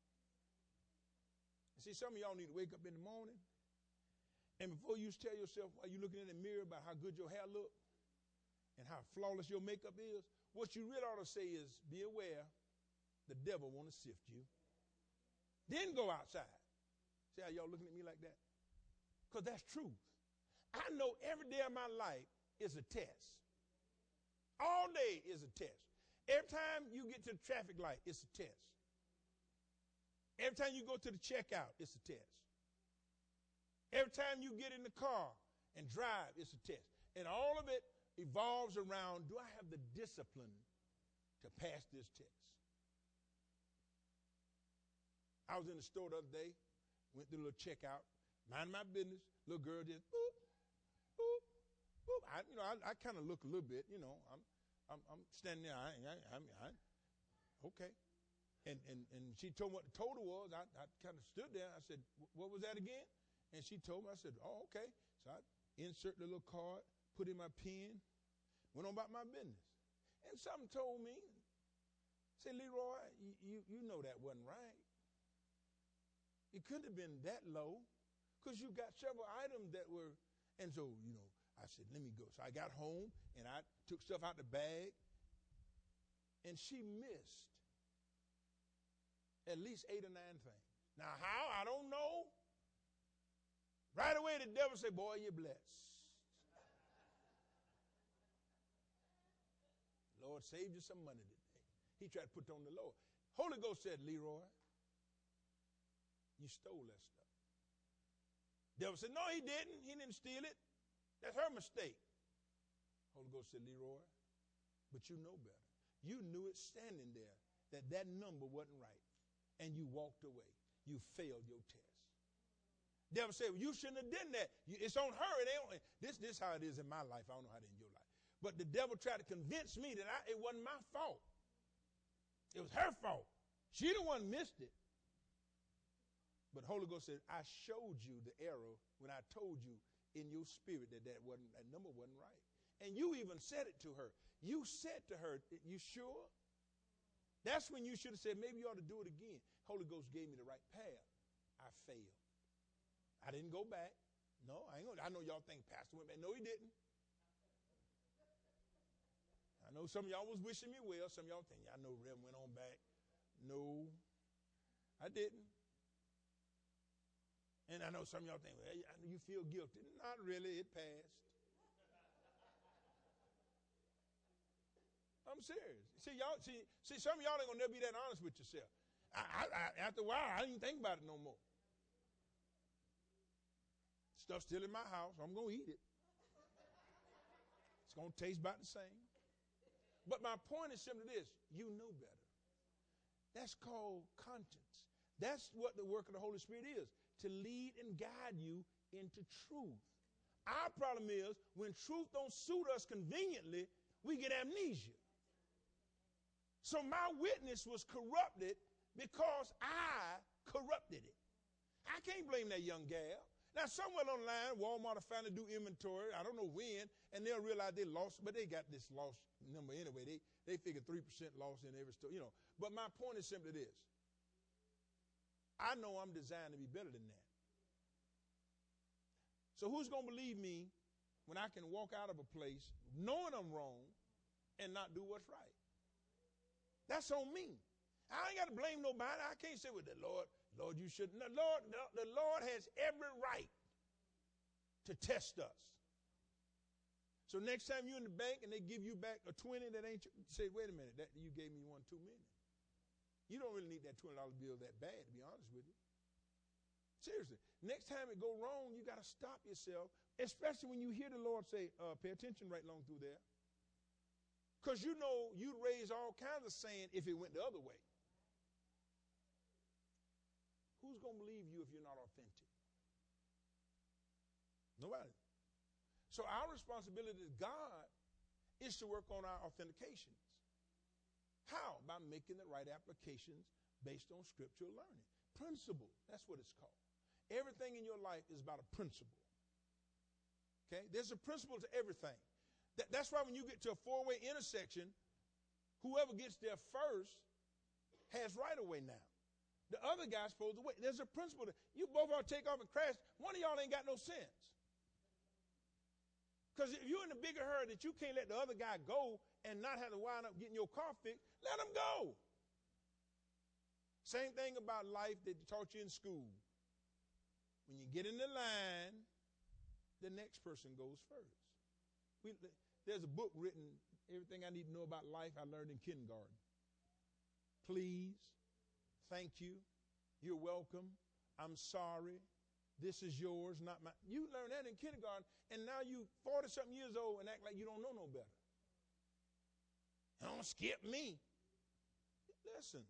And see, some of y'all need to wake up in the morning, and before you tell yourself while you're looking in the mirror about how good your hair look and how flawless your makeup is, what you really ought to say is, be aware, the devil want to sift you. Then go outside. See how y'all looking at me like that? Because that's truth. I know every day of my life is a test. All day is a test. Every time you get to the traffic light, it's a test. Every time you go to the checkout, it's a test. Every time you get in the car and drive, it's a test. And all of it evolves around, do I have the discipline to pass this test? I was in the store the other day, went through a little checkout, minding my business. Little girl just boop, boop, boop. I, you know, I, I kind of look a little bit. You know, I'm, I'm, I'm standing there. I, I, I, I okay. And and and she told me what the total was. I, I kind of stood there. I said, what was that again? And she told me. I said, oh, okay. So I insert the little card, put in my pen, went on about my business. And something told me, say, Leroy, you, you, you know that wasn't right. It couldn't have been that low because you got several items that were, and so, you know, I said, let me go. So I got home and I took stuff out the bag, and she missed at least eight or nine things. Now, how? I don't know. Right away, the devil said, boy, you're blessed. Lord saved you some money today. He tried to put it on the Lord. Holy Ghost said, Leroy, you stole that stuff. Devil said, no, he didn't. He didn't steal it. That's her mistake. Holy Ghost said, Leroy, but you know better. You knew it standing there that that number wasn't right, and you walked away. You failed your test. Devil said, well, you shouldn't have done that. It's on her. It ain't on, this this how it is in my life. I don't know how it is in your life. But the devil tried to convince me that I, it wasn't my fault. It was her fault. She the one missed it. But Holy Ghost said, I showed you the error when I told you in your spirit that that, wasn't, that number wasn't right. And you even said it to her. You said to her, you sure? That's when you should have said, maybe you ought to do it again. Holy Ghost gave me the right path. I failed. I didn't go back. No, I ain't gonna, I know y'all think Pastor went back. No, he didn't. I know some of y'all was wishing me well. Some of y'all think, I know Reverend went on back. No, I didn't. And I know some of y'all think, well, I know you feel guilty. Not really. It passed. I'm serious. See, y'all, see, see, some of y'all ain't gonna never be that honest with yourself. I, I, I, after a while, I didn't even think about it no more. Stuff's still in my house. I'm gonna eat it. It's gonna taste about the same. But my point is simply this: you know better. That's called conscience. That's what the work of the Holy Spirit is, to lead and guide you into truth. Our problem is when truth don't suit us conveniently, we get amnesia. So my witness was corrupted because I corrupted it. I can't blame that young gal. Now, somewhere on the line, Walmart will finally do inventory. I don't know when, and they'll realize they lost, but they got this loss number anyway. They they figure three percent loss in every store, you know. But my point is simply this. I know I'm designed to be better than that. So who's going to believe me when I can walk out of a place knowing I'm wrong and not do what's right? That's on me. I ain't got to blame nobody. I can't say with the Lord, Lord, you shouldn't. The Lord, the Lord has every right to test us. So next time you're in the bank and they give you back a twenty that ain't, say, wait a minute, that you gave me one too many. You don't really need that twenty dollar bill that bad, to be honest with you. Seriously. Next time it go wrong, you got to stop yourself, especially when you hear the Lord say, uh, pay attention right along through there. Because you know you'd raise all kinds of saying if it went the other way. Who's going to believe you if you're not authentic? Nobody. So our responsibility to God is to work on our authentications. How? By making the right applications based on scriptural learning. Principle, that's what it's called. Everything in your life is about a principle. Okay? There's a principle to everything. That, that's why when you get to a four-way intersection, whoever gets there first has right of way now. The other guy's supposed to wait. There's a principle. That you both ought to take off and crash. One of y'all ain't got no sense. Because if you're in a bigger hurry that you can't let the other guy go and not have to wind up getting your car fixed, let him go. Same thing about life that taught you in school. When you get in the line, the next person goes first. We, there's a book written, Everything I Need to Know About Life I Learned in Kindergarten. Please, thank you, you're welcome, I'm sorry, this is yours, not mine. You learned that in kindergarten, and now you forty-something years old and act like you don't know no better. Don't skip me. Listen,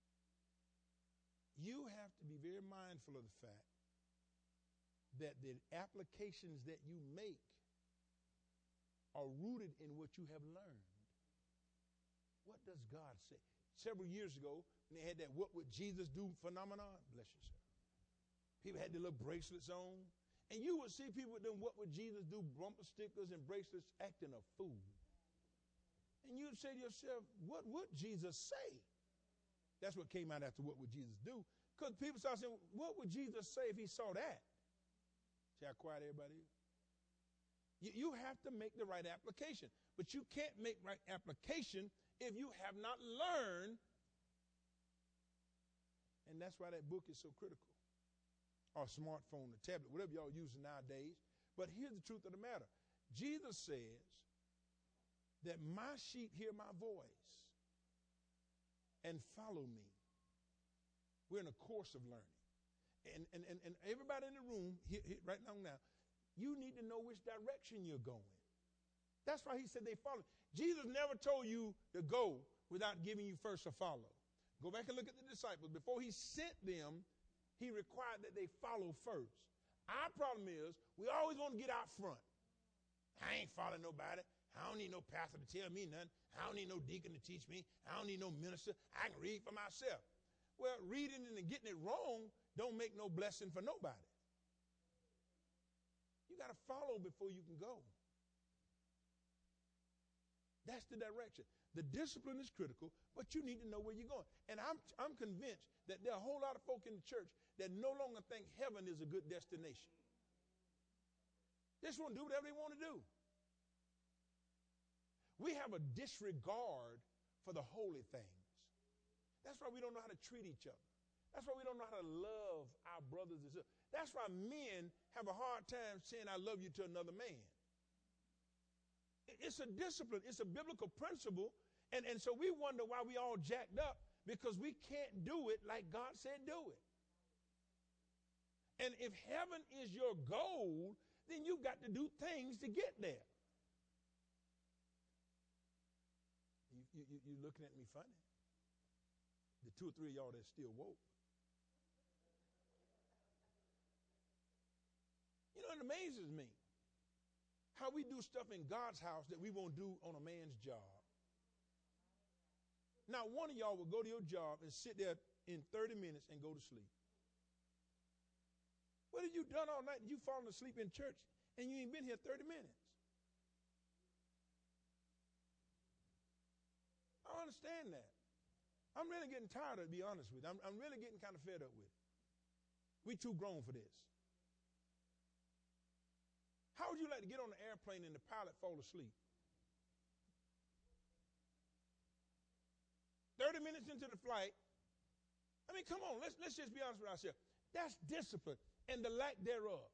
you have to be very mindful of the fact that the applications that you make are rooted in what you have learned. What does God say? Several years ago, when they had that What Would Jesus Do phenomenon, bless you, sir. People had their little bracelets on, and you would see people with them What Would Jesus Do bumper stickers and bracelets acting a fool. And you'd say to yourself, what would Jesus say? That's what came out after What Would Jesus Do? Because people started saying, what would Jesus say if he saw that? See how quiet everybody is? You, you have to make the right application. But you can't make right application if you have not learned. And that's why that book is so critical. Or smartphone, or tablet, whatever y'all using nowadays. But here's the truth of the matter. Jesus says that my sheep hear my voice and follow me. We're in a course of learning. And, and, and, and everybody in the room, here, here, right now, now, you need to know which direction you're going. That's why he said they follow. Jesus never told you to go without giving you first a follow. Go back and look at the disciples. Before he sent them, he required that they follow first. Our problem is we always want to get out front. I ain't following nobody. I don't need no pastor to tell me nothing. I don't need no deacon to teach me. I don't need no minister. I can read for myself. Well, reading and getting it wrong don't make no blessing for nobody. You got to follow before you can go. That's the direction. The discipline is critical, but you need to know where you're going. And I'm, I'm convinced that there are a whole lot of folk in the church that no longer think heaven is a good destination. They just want to do whatever they want to do. We have a disregard for the holy things. That's why we don't know how to treat each other. That's why we don't know how to love our brothers and sisters. That's why men have a hard time saying I love you to another man. It's a discipline. It's a biblical principle. And, and so we wonder why we all jacked up because we can't do it like God said do it. And if heaven is your goal, then you've got to do things to get there. You, you, you're looking at me funny. The two or three of y'all that's still woke. You know, it amazes me how we do stuff in God's house that we won't do on a man's job. Now, one of y'all will go to your job and sit there in thirty minutes and go to sleep. What have you done all night? You fallen asleep in church and you ain't been here thirty minutes. I don't understand that. I'm really getting tired of it, to be honest with you. I'm, I'm really getting kind of fed up with it. We too grown for this. How would you like to get on an airplane and the pilot fall asleep? thirty minutes into the flight. I mean, come on, let's, let's just be honest with ourselves. That's discipline and the lack thereof.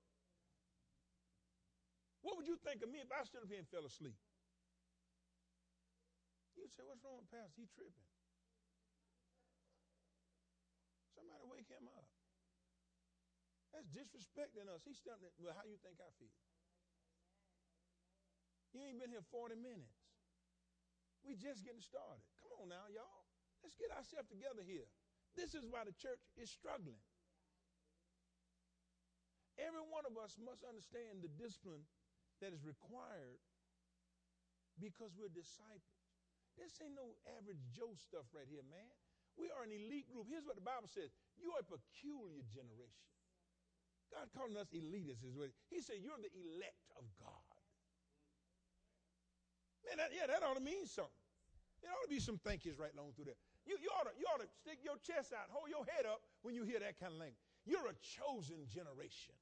What would you think of me if I stood up here and fell asleep? You'd say, what's wrong with Pastor? He tripping. Somebody wake him up. That's disrespecting us. He's stepping in. Well, how you think I feel? You ain't been here forty minutes. We just getting started. Come on now, y'all. Let's get ourselves together here. This is why the church is struggling. Every one of us must understand the discipline that is required because we're disciples. This ain't no average Joe stuff right here, man. We are an elite group. Here's what the Bible says. You are a peculiar generation. God calling us elitists is what he said. You're the elect of God. Man, that, yeah, that ought to mean something. There ought to be some thank yous right along through there. You, you, ought to, you ought to stick your chest out, hold your head up when you hear that kind of language. You're a chosen generation.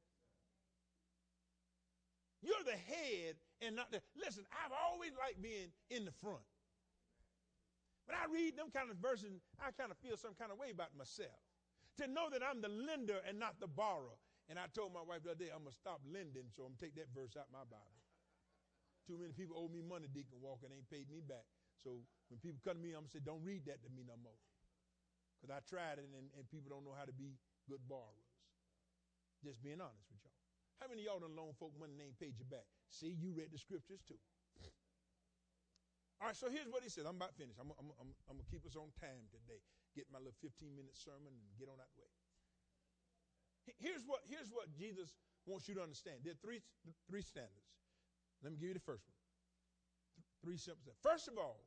You're the head and not the. Listen, I've always liked being in the front. When I read them kind of verses, I kind of feel some kind of way about myself. To know that I'm the lender and not the borrower. And I told my wife the other day, I'm going to stop lending, so I'm going to take that verse out of my Bible. Too many people owe me money, Deacon Walker, and ain't paid me back. So when people come to me, I'm going to say, don't read that to me no more. Because I tried it, and, and people don't know how to be good borrowers. Just being honest with y'all. How many of y'all done loan folk money and ain't paid you back? See, you read the scriptures too. All right, so here's what he says. I'm about finished. I'm, I'm, I'm, I'm going to keep us on time today. Get my little fifteen-minute sermon and get on that way. Here's what, here's what Jesus wants you to understand. There are three, three standards. Let me give you the first one. Three simple steps. First of all,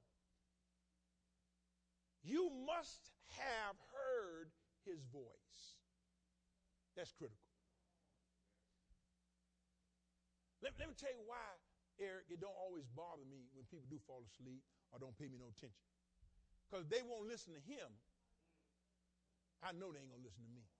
you must have heard his voice. That's critical. Let, let me tell you why, Eric, it don't always bother me when people do fall asleep or don't pay me no attention. Because they won't listen to him. I know they ain't going to listen to me.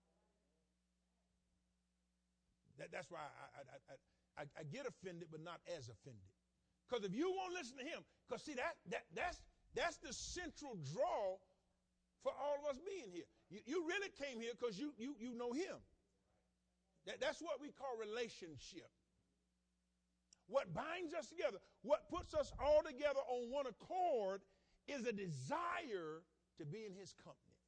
That, that's why I, I, I, I, I get offended, but not as offended. Because if you won't listen to him, because see, that, that, that's, that's the central draw for all of us being here. You, you really came here because you, you, you know him. That, that's what we call relationship. What binds us together, what puts us all together on one accord is a desire to be in his company.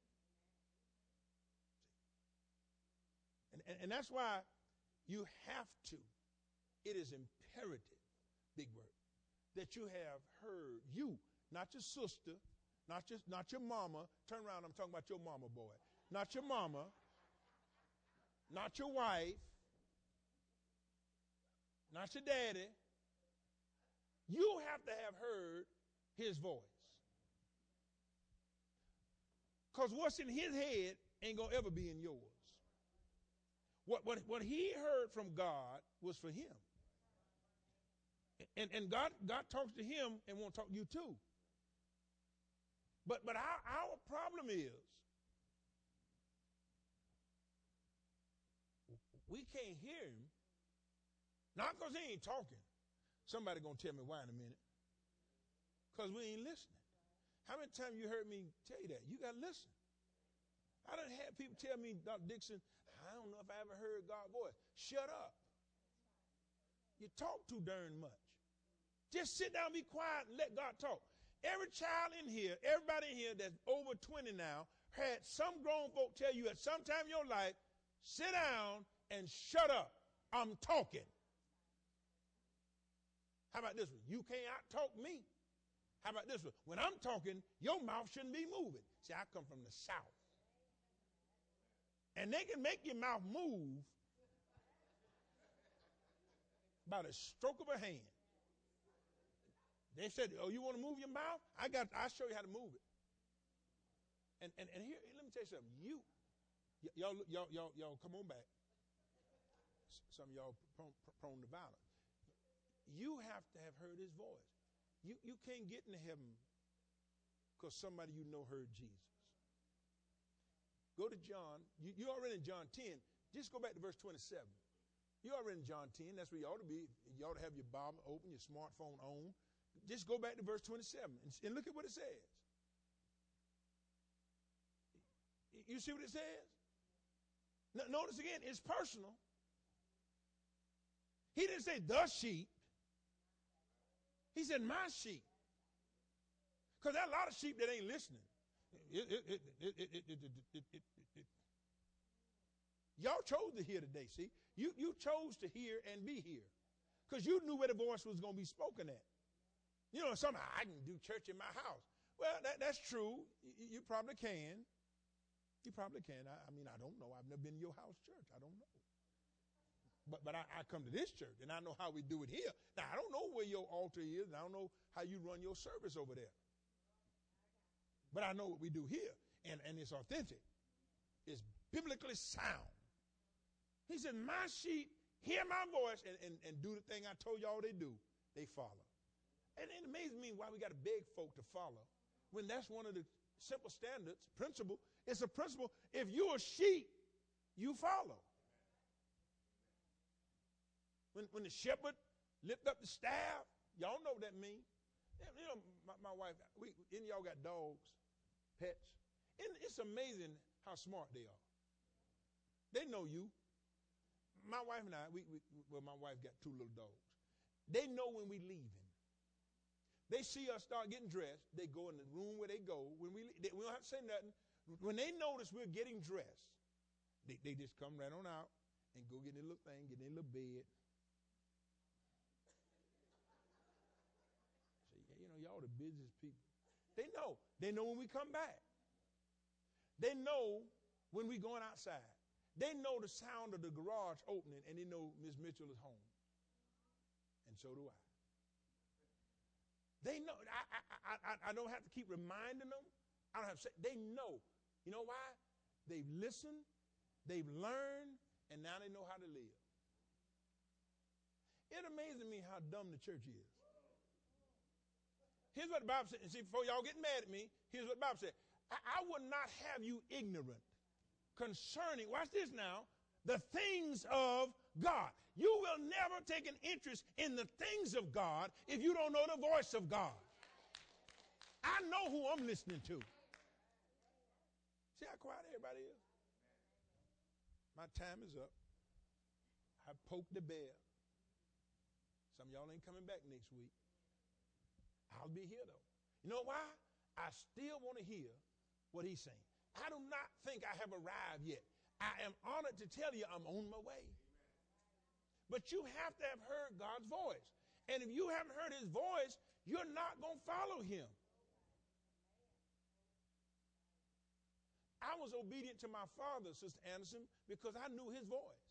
And, and, and that's why you have to, it is imperative, big word, that you have heard, you, not your sister, not your, not your mama. Turn around, I'm talking about your mama, boy. Not your mama, not your wife, not your daddy. You have to have heard his voice. Because what's in his head ain't going to ever be in yours. What, what, what he heard from God was for him. And, and God, God talks to him and won't talk to you too. But, but our, our problem is we can't hear him. Not because he ain't talking. Somebody going to tell me why in a minute. Because we ain't listening. How many times you heard me tell you that? You got to listen. I done had people tell me, Doctor Dixon, I don't know if I ever heard God's voice. Shut up. You talk too darn much. Just sit down, be quiet, and let God talk. Every child in here, everybody in here that's over twenty now, had some grown folk tell you at some time in your life, sit down and shut up. I'm talking. How about this one? You can't out-talk me. How about this one? When I'm talking, your mouth shouldn't be moving. See, I come from the South. And they can make your mouth move by the stroke of a hand. They said, oh, you want to move your mouth? I got, I'll show you how to move it. And, and, and here, let me tell you something. You, y- y'all, y'all, y'all, y'all, come on back. Some of y'all prone, prone to violence. You have to have heard his voice. You, you can't get into heaven because somebody you know heard Jesus. Go to John. You, you're already in John ten. Just go back to verse twenty-seven. You're already in John ten. That's where you ought to be. You ought to have your Bible open, your smartphone on. Just go back to verse twenty-seven and, and look at what it says. You see what it says? No, notice again, it's personal. He didn't say the sheep. He said my sheep. Because there are a lot of sheep that ain't listening. It, it, it, it, it, it, it, it, it, it. Y'all chose to hear today, see? You, you chose to hear and be here. Because you knew where the voice was going to be spoken at. You know, somehow I can do church in my house. Well, that, that's true. You, you probably can. You probably can. I, I mean, I don't know. I've never been in your house church. I don't know. But but I, I come to this church, and I know how we do it here. Now, I don't know where your altar is, and I don't know how you run your service over there. But I know what we do here, and, and it's authentic. It's biblically sound. He said, my sheep hear my voice and, and, and do the thing I told y'all they do. They follow. And it amazes me why we got to beg folk to follow when that's one of the simple standards, principle. It's a principle. If you're a sheep, you follow. When, when the shepherd lift up the staff, y'all know what that means. You know, my, my wife, we, and y'all got dogs, pets. And it's amazing how smart they are. They know you. My wife and I, we, we well, my wife got two little dogs. They know when we leaving. They see us start getting dressed. They go in the room where they go. When we they, we don't have to say nothing. When they notice we're getting dressed, they, they just come right on out and go get their little thing, get their little bed. Say, yeah, you know, y'all the business people. They know. They know when we come back. They know when we going outside. They know the sound of the garage opening, and they know Miss Mitchell is home. And so do I. They know. I, I, I, I don't have to keep reminding them. I don't have to say. They know. You know why? They've listened, they've learned, and now they know how to live. It amazes me how dumb the church is. Here's what the Bible said. And see, before y'all get mad at me, here's what the Bible said. I, I would not have you ignorant concerning, watch this now, the things of God. You will never take an interest in the things of God if you don't know the voice of God. I know who I'm listening to. See how quiet everybody is? My time is up. I poked the bear. Some of y'all ain't coming back next week. I'll be here though. You know why? I still want to hear what he's saying. I do not think I have arrived yet. I am honored to tell you I'm on my way. But you have to have heard God's voice. And if you haven't heard his voice, you're not going to follow him. I was obedient to my father, Sister Anderson, because I knew his voice.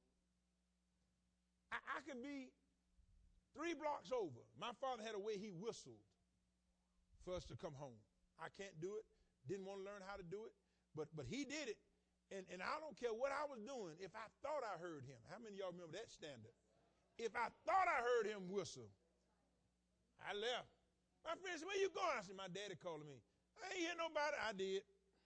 I, I could be three blocks over. My father had a way he whistled for us to come home. I can't do it. Didn't want to learn how to do it. But but he did it. And, and I don't care what I was doing if I thought I heard him. How many of y'all remember that standard? If I thought I heard him whistle, I left. My friend said, where you going? I said, my daddy calling me. I ain't hear nobody. I did.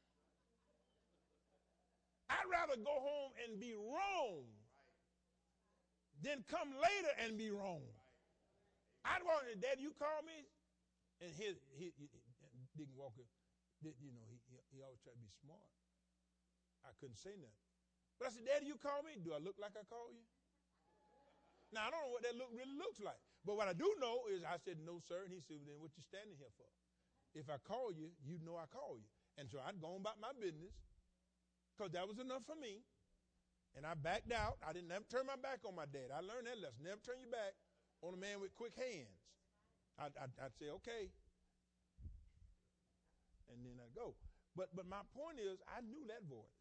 I'd rather go home and be wrong than come later and be wrong. I'd want to, Daddy, you call me? And his, he, he, Deacon Walker, you know, he, he always tried to be smart. I couldn't say nothing. But I said, Daddy, you call me? Do I look like I call you? Now, I don't know what that look really looks like. But what I do know is I said, no, sir. And he said, then what you standing here for? If I call you, you know I call you. And so I'd go on about my business because that was enough for me. And I backed out. I didn't ever turn my back on my dad. I learned that lesson. Never turn your back on a man with quick hands. I'd, I'd, I'd say, okay. And then I'd go. But, but my point is, I knew that voice.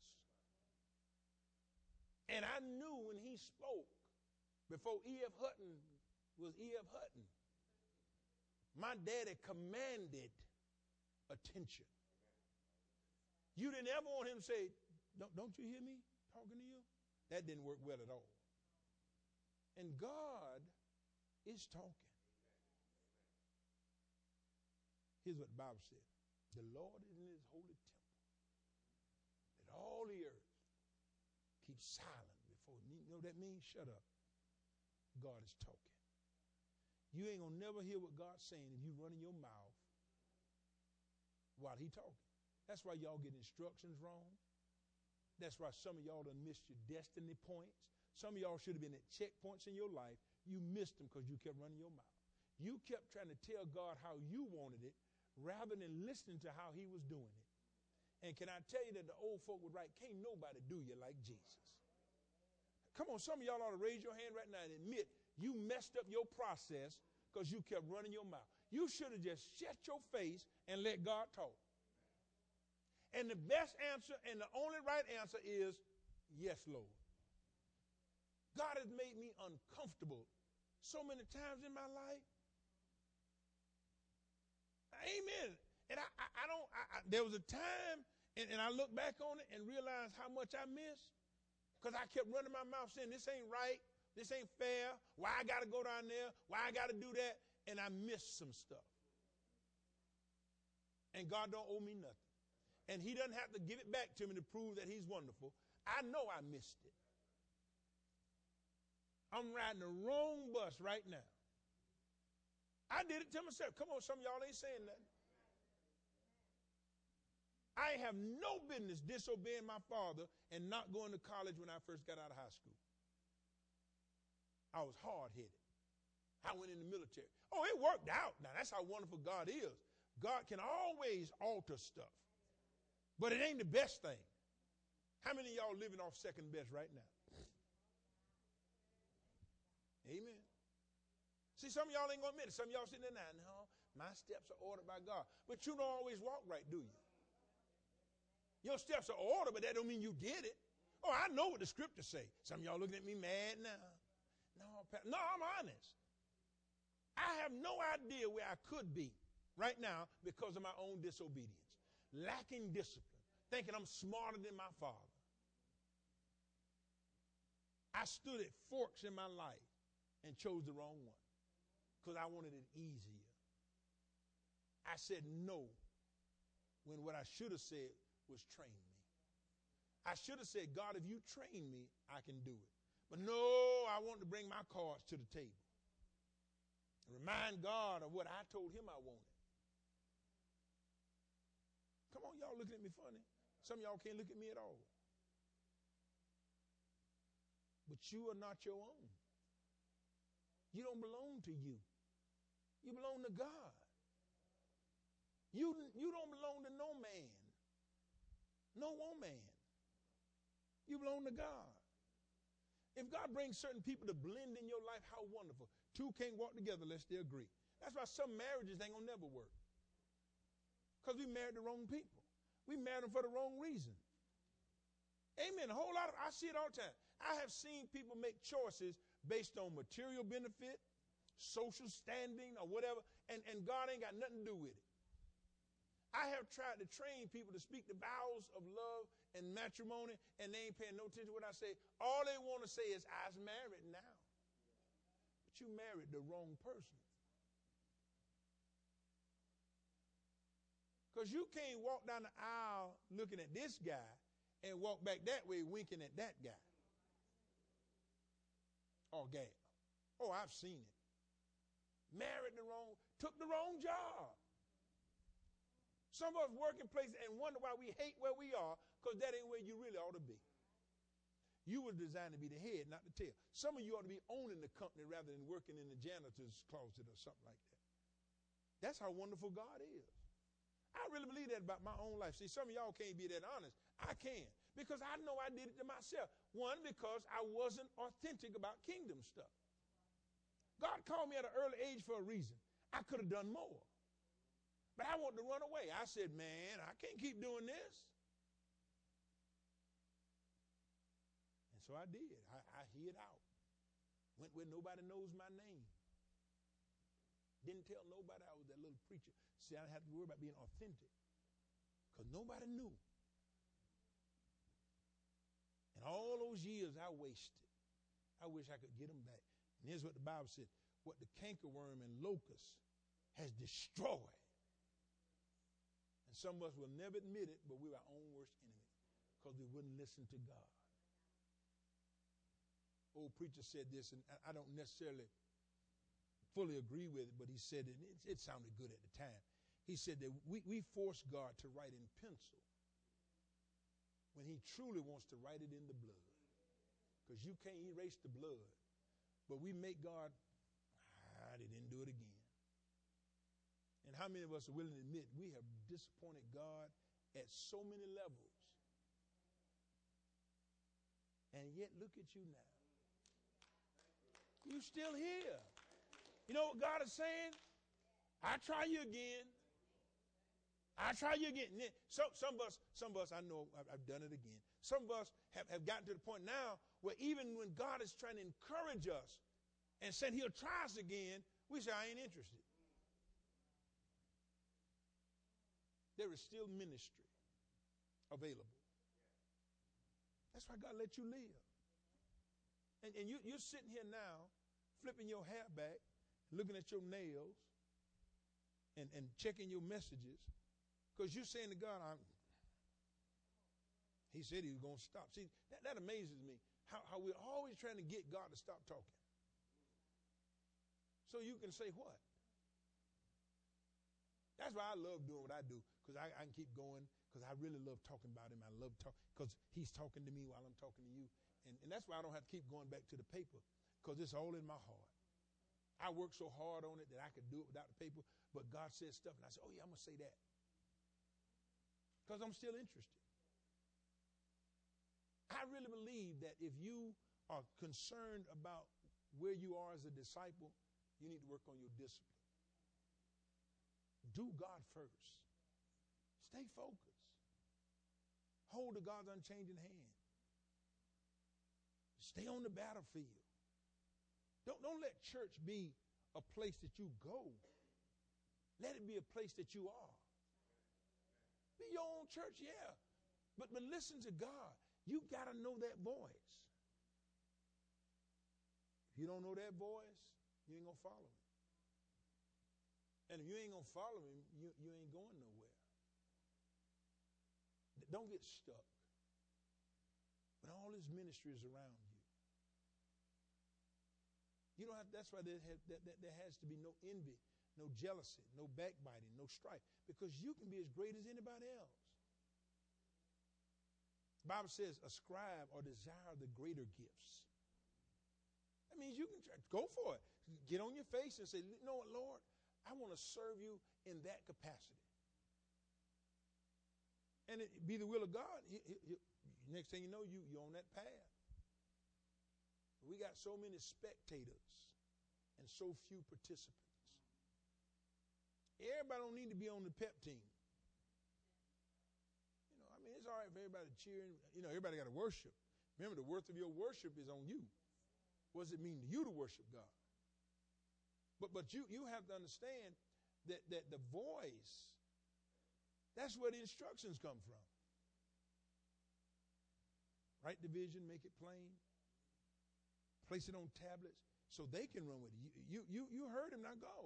And I knew when he spoke, before E F. Hutton was E F. Hutton, my daddy commanded attention. You didn't ever want him to say, don't, don't you hear me talking to you? That didn't work well at all. And God is talking. Here's what the Bible said. The Lord is in his holy temple. That all the earth keep silent before him. You know what that means? Shut up. God is talking. You ain't going to never hear what God's saying if you running your mouth while he talking. That's why y'all get instructions wrong. That's why some of y'all done missed your destiny points. Some of y'all should have been at checkpoints in your life. You missed them because you kept running your mouth. You kept trying to tell God how you wanted it rather than listening to how he was doing it. And can I tell you that the old folk would write, can't nobody do you like Jesus. Come on, some of y'all ought to raise your hand right now and admit you messed up your process because you kept running your mouth. You should have just shut your face and let God talk. And the best answer and the only right answer is, yes, Lord. God has made me uncomfortable so many times in my life. Amen. And I, I, I don't, I, I, there was a time, and, and I look back on it and realize how much I missed. Because I kept running my mouth saying, this ain't right. This ain't fair. Why I got to go down there? Why I got to do that? And I missed some stuff. And God don't owe me nothing. And he doesn't have to give it back to me to prove that he's wonderful. I know I missed it. I'm riding the wrong bus right now. I did it to myself. Come on, some of y'all ain't saying nothing. I have no business disobeying my father and not going to college when I first got out of high school. I was hard-headed. I went in the military. Oh, it worked out. Now, that's how wonderful God is. God can always alter stuff. But it ain't the best thing. How many of y'all living off second best right now? Amen. See, some of y'all ain't going to admit it. Some of y'all sitting there now, no, my steps are ordered by God. But you don't always walk right, do you? Your steps are ordered, but that don't mean you did it. Oh, I know what the scriptures say. Some of y'all looking at me mad now. No, no, I'm honest. I have no idea where I could be right now because of my own disobedience. Lacking discipline, thinking I'm smarter than my father. I stood at forks in my life and chose the wrong one because I wanted it easier. I said no when what I should have said was train me. I should have said, God, if you train me, I can do it. But no, I want to bring my cards to the table. Remind God of what I told him I wanted. Come on, y'all looking at me funny. Some of y'all can't look at me at all. But you are not your own. You don't belong to you. You belong to God. You, you don't belong to no man. No woman. You belong to God. If God brings certain people to blend in your life, how wonderful. Two can't walk together unless they agree. That's why some marriages ain't gonna never work. Because we married the wrong people. We married them for the wrong reason. Amen. A whole lot of, I see it all the time. I have seen people make choices based on material benefit, social standing, or whatever, and, and God ain't got nothing to do with it. I have tried to train people to speak the vows of love and matrimony, and they ain't paying no attention to what I say. All they want to say is, I's married now. But you married the wrong person. Because you can't walk down the aisle looking at this guy and walk back that way winking at that guy. Oh, gal. Oh, I've seen it. Married the wrong, took the wrong job. Some of us work in places and wonder why we hate where we are, because that ain't where you really ought to be. You were designed to be the head, not the tail. Some of you ought to be owning the company rather than working in the janitor's closet or something like that. That's how wonderful God is. I really believe that about my own life. See, some of y'all can't be that honest. I can, because I know I did it to myself. One, because I wasn't authentic about kingdom stuff. God called me at an early age for a reason. I could have done more. But I wanted to run away. I said, man, I can't keep doing this. And so I did. I, I hid out. Went where nobody knows my name. Didn't tell nobody I was that little preacher. See, I didn't have to worry about being authentic because nobody knew. And all those years I wasted, I wish I could get them back. And here's what the Bible said, what the cankerworm and locust has destroyed. And some of us will never admit it, but we're our own worst enemy because we wouldn't listen to God. Old preacher said this, and I don't necessarily fully agree with it, but he said it, it, it sounded good at the time. He said that we, we force God to write in pencil when he truly wants to write it in the blood. Because you can't erase the blood. But we make God, ah, they didn't do it again. And how many of us are willing to admit we have disappointed God at so many levels? And yet look at you now. You're still here. You know what God is saying? I try you again. I try you again. Some, some of us, some of us, I know I've, I've done it again. Some of us have, have gotten to the point now where even when God is trying to encourage us and said he'll try us again, we say, I ain't interested. there is still ministry available. That's why God let you live. And, and you, you're sitting here now, flipping your hair back, looking at your nails, and, and checking your messages, because you're saying to God, I'm, he said he was going to stop. See, that, that amazes me, how, how we're always trying to get God to stop talking. So you can say what? That's why I love doing what I do, because I, I can keep going, because I really love talking about him. I love talking, because he's talking to me while I'm talking to you. And, and that's why I don't have to keep going back to the paper, because it's all in my heart. I work so hard on it that I could do it without the paper, but God says stuff, and I say, oh, yeah, I'm going to say that, because I'm still interested. I really believe that if you are concerned about where you are as a disciple, you need to work on your discipline. Do God first. Stay focused. Hold to God's unchanging hand. Stay on the battlefield. Don't, don't let church be a place that you go. Let it be a place that you are. Be your own church, yeah. But, but listen to God. You got to know that voice. If you don't know that voice, you ain't going to follow him. And if you ain't going to follow him, you, you ain't going nowhere. Don't get stuck. When all his ministry is around you. You don't have, that's why there, have, that, that, there has to be no envy, no jealousy, no backbiting, no strife, because you can be as great as anybody else. The Bible says, ascribe or desire the greater gifts. That means you can try, go for it. Get on your face and say, you know what, Lord, I want to serve you in that capacity. And it be the will of God. He, he, he, next thing you know, you, you're on that path. We got so many spectators and so few participants. Everybody don't need to be on the pep team. You know, I mean, it's all right for everybody cheering. You know, everybody got to worship. Remember, the worth of your worship is on you. What does it mean to you to worship God? But but you you have to understand that, that the voice, that's where the instructions come from. Write the vision, make it plain. Place it on tablets so they can run with it. You you you, you heard him, now go.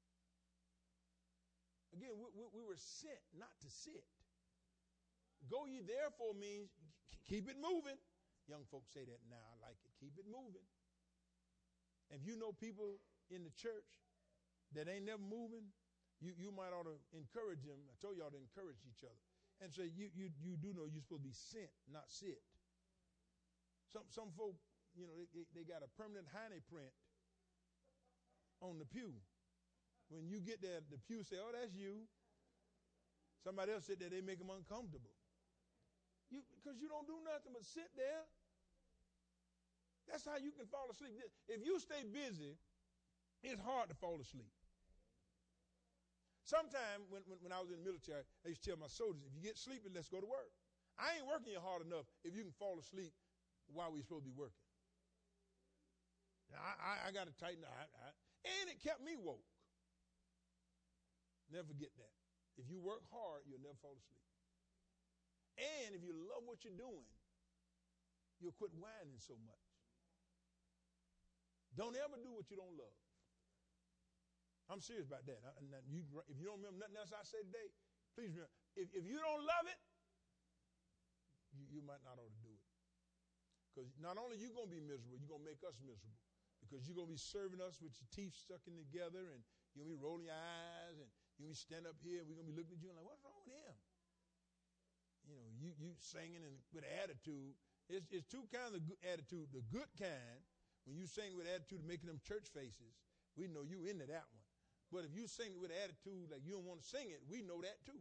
Again, we, we, we were sent not to sit. Go ye therefore means keep it moving. Young folks say that now. I like it. Keep it moving. And if you know people in the church that ain't never moving, you, you might ought to encourage them. I told y'all to encourage each other. And say, you you you do know you're supposed to be sent, not sit. Some some folk, you know, they, they got a permanent hiney print on the pew. When you get there, the pew say, oh, that's you. Somebody else sit there, they make them uncomfortable. You because you don't do nothing but sit there. That's how you can fall asleep. If you stay busy, it's hard to fall asleep. Sometime when, when, when I was in the military, I used to tell my soldiers, if you get sleepy, let's go to work. I ain't working you hard enough if you can fall asleep while we're supposed to be working. Now, I, I, I got to tighten up. I, I, and it kept me woke. Never forget that. If you work hard, you'll never fall asleep. And if you love what you're doing, you'll quit whining so much. Don't ever do what you don't love. I'm serious about that. You, if you don't remember nothing else I say today, please remember. If, if you don't love it, you, you might not ought to do it. Because not only are you going to be miserable, you're going to make us miserable. Because you're going to be serving us with your teeth stuck in together, and you're going to be rolling your eyes, and you're going to be standing up here, and we're going to be looking at you and like, what's wrong with him? You know, you, you singing and with attitude. It's, it's two kinds of good attitude. The good kind, when you sing with attitude making them church faces, we know you into that one. But if you sing with attitude like you don't want to sing it, we know that too.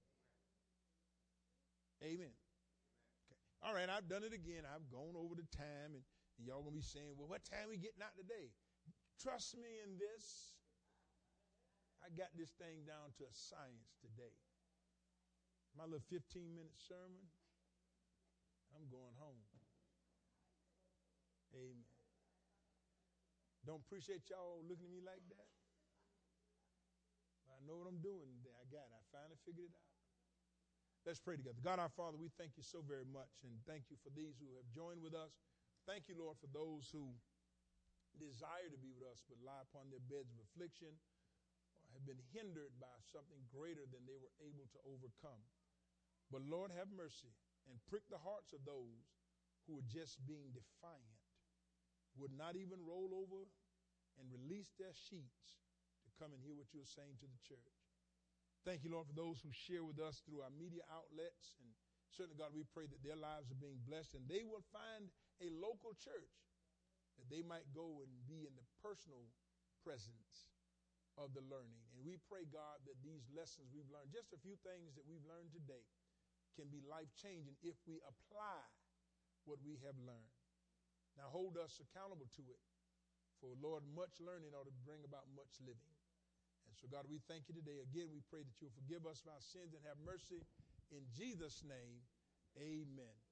Amen. Okay. All right, I've done it again. I've gone over the time, and, and y'all going to be saying, well, what time we getting out today? Trust me in this. I got this thing down to a science today. My little fifteen-minute sermon, I'm going home. Amen. Don't appreciate y'all looking at me like that. But I know what I'm doing today. I got it. I finally figured it out. Let's pray together. God our Father, we thank you so very much, and thank you for these who have joined with us. Thank you, Lord, for those who desire to be with us but lie upon their beds of affliction or have been hindered by something greater than they were able to overcome. But Lord, have mercy and prick the hearts of those who are just being defiant, would not even roll over and release their sheets to come and hear what you're saying to the church. Thank you, Lord, for those who share with us through our media outlets. And certainly, God, we pray that their lives are being blessed and they will find a local church that they might go and be in the personal presence of the learning. And we pray, God, that these lessons we've learned, just a few things that we've learned today, can be life-changing if we apply what we have learned. Now, hold us accountable to it. For, Lord, much learning ought to bring about much living. And so, God, we thank you today. Again, we pray that you'll forgive us of our sins and have mercy. In Jesus' name, amen.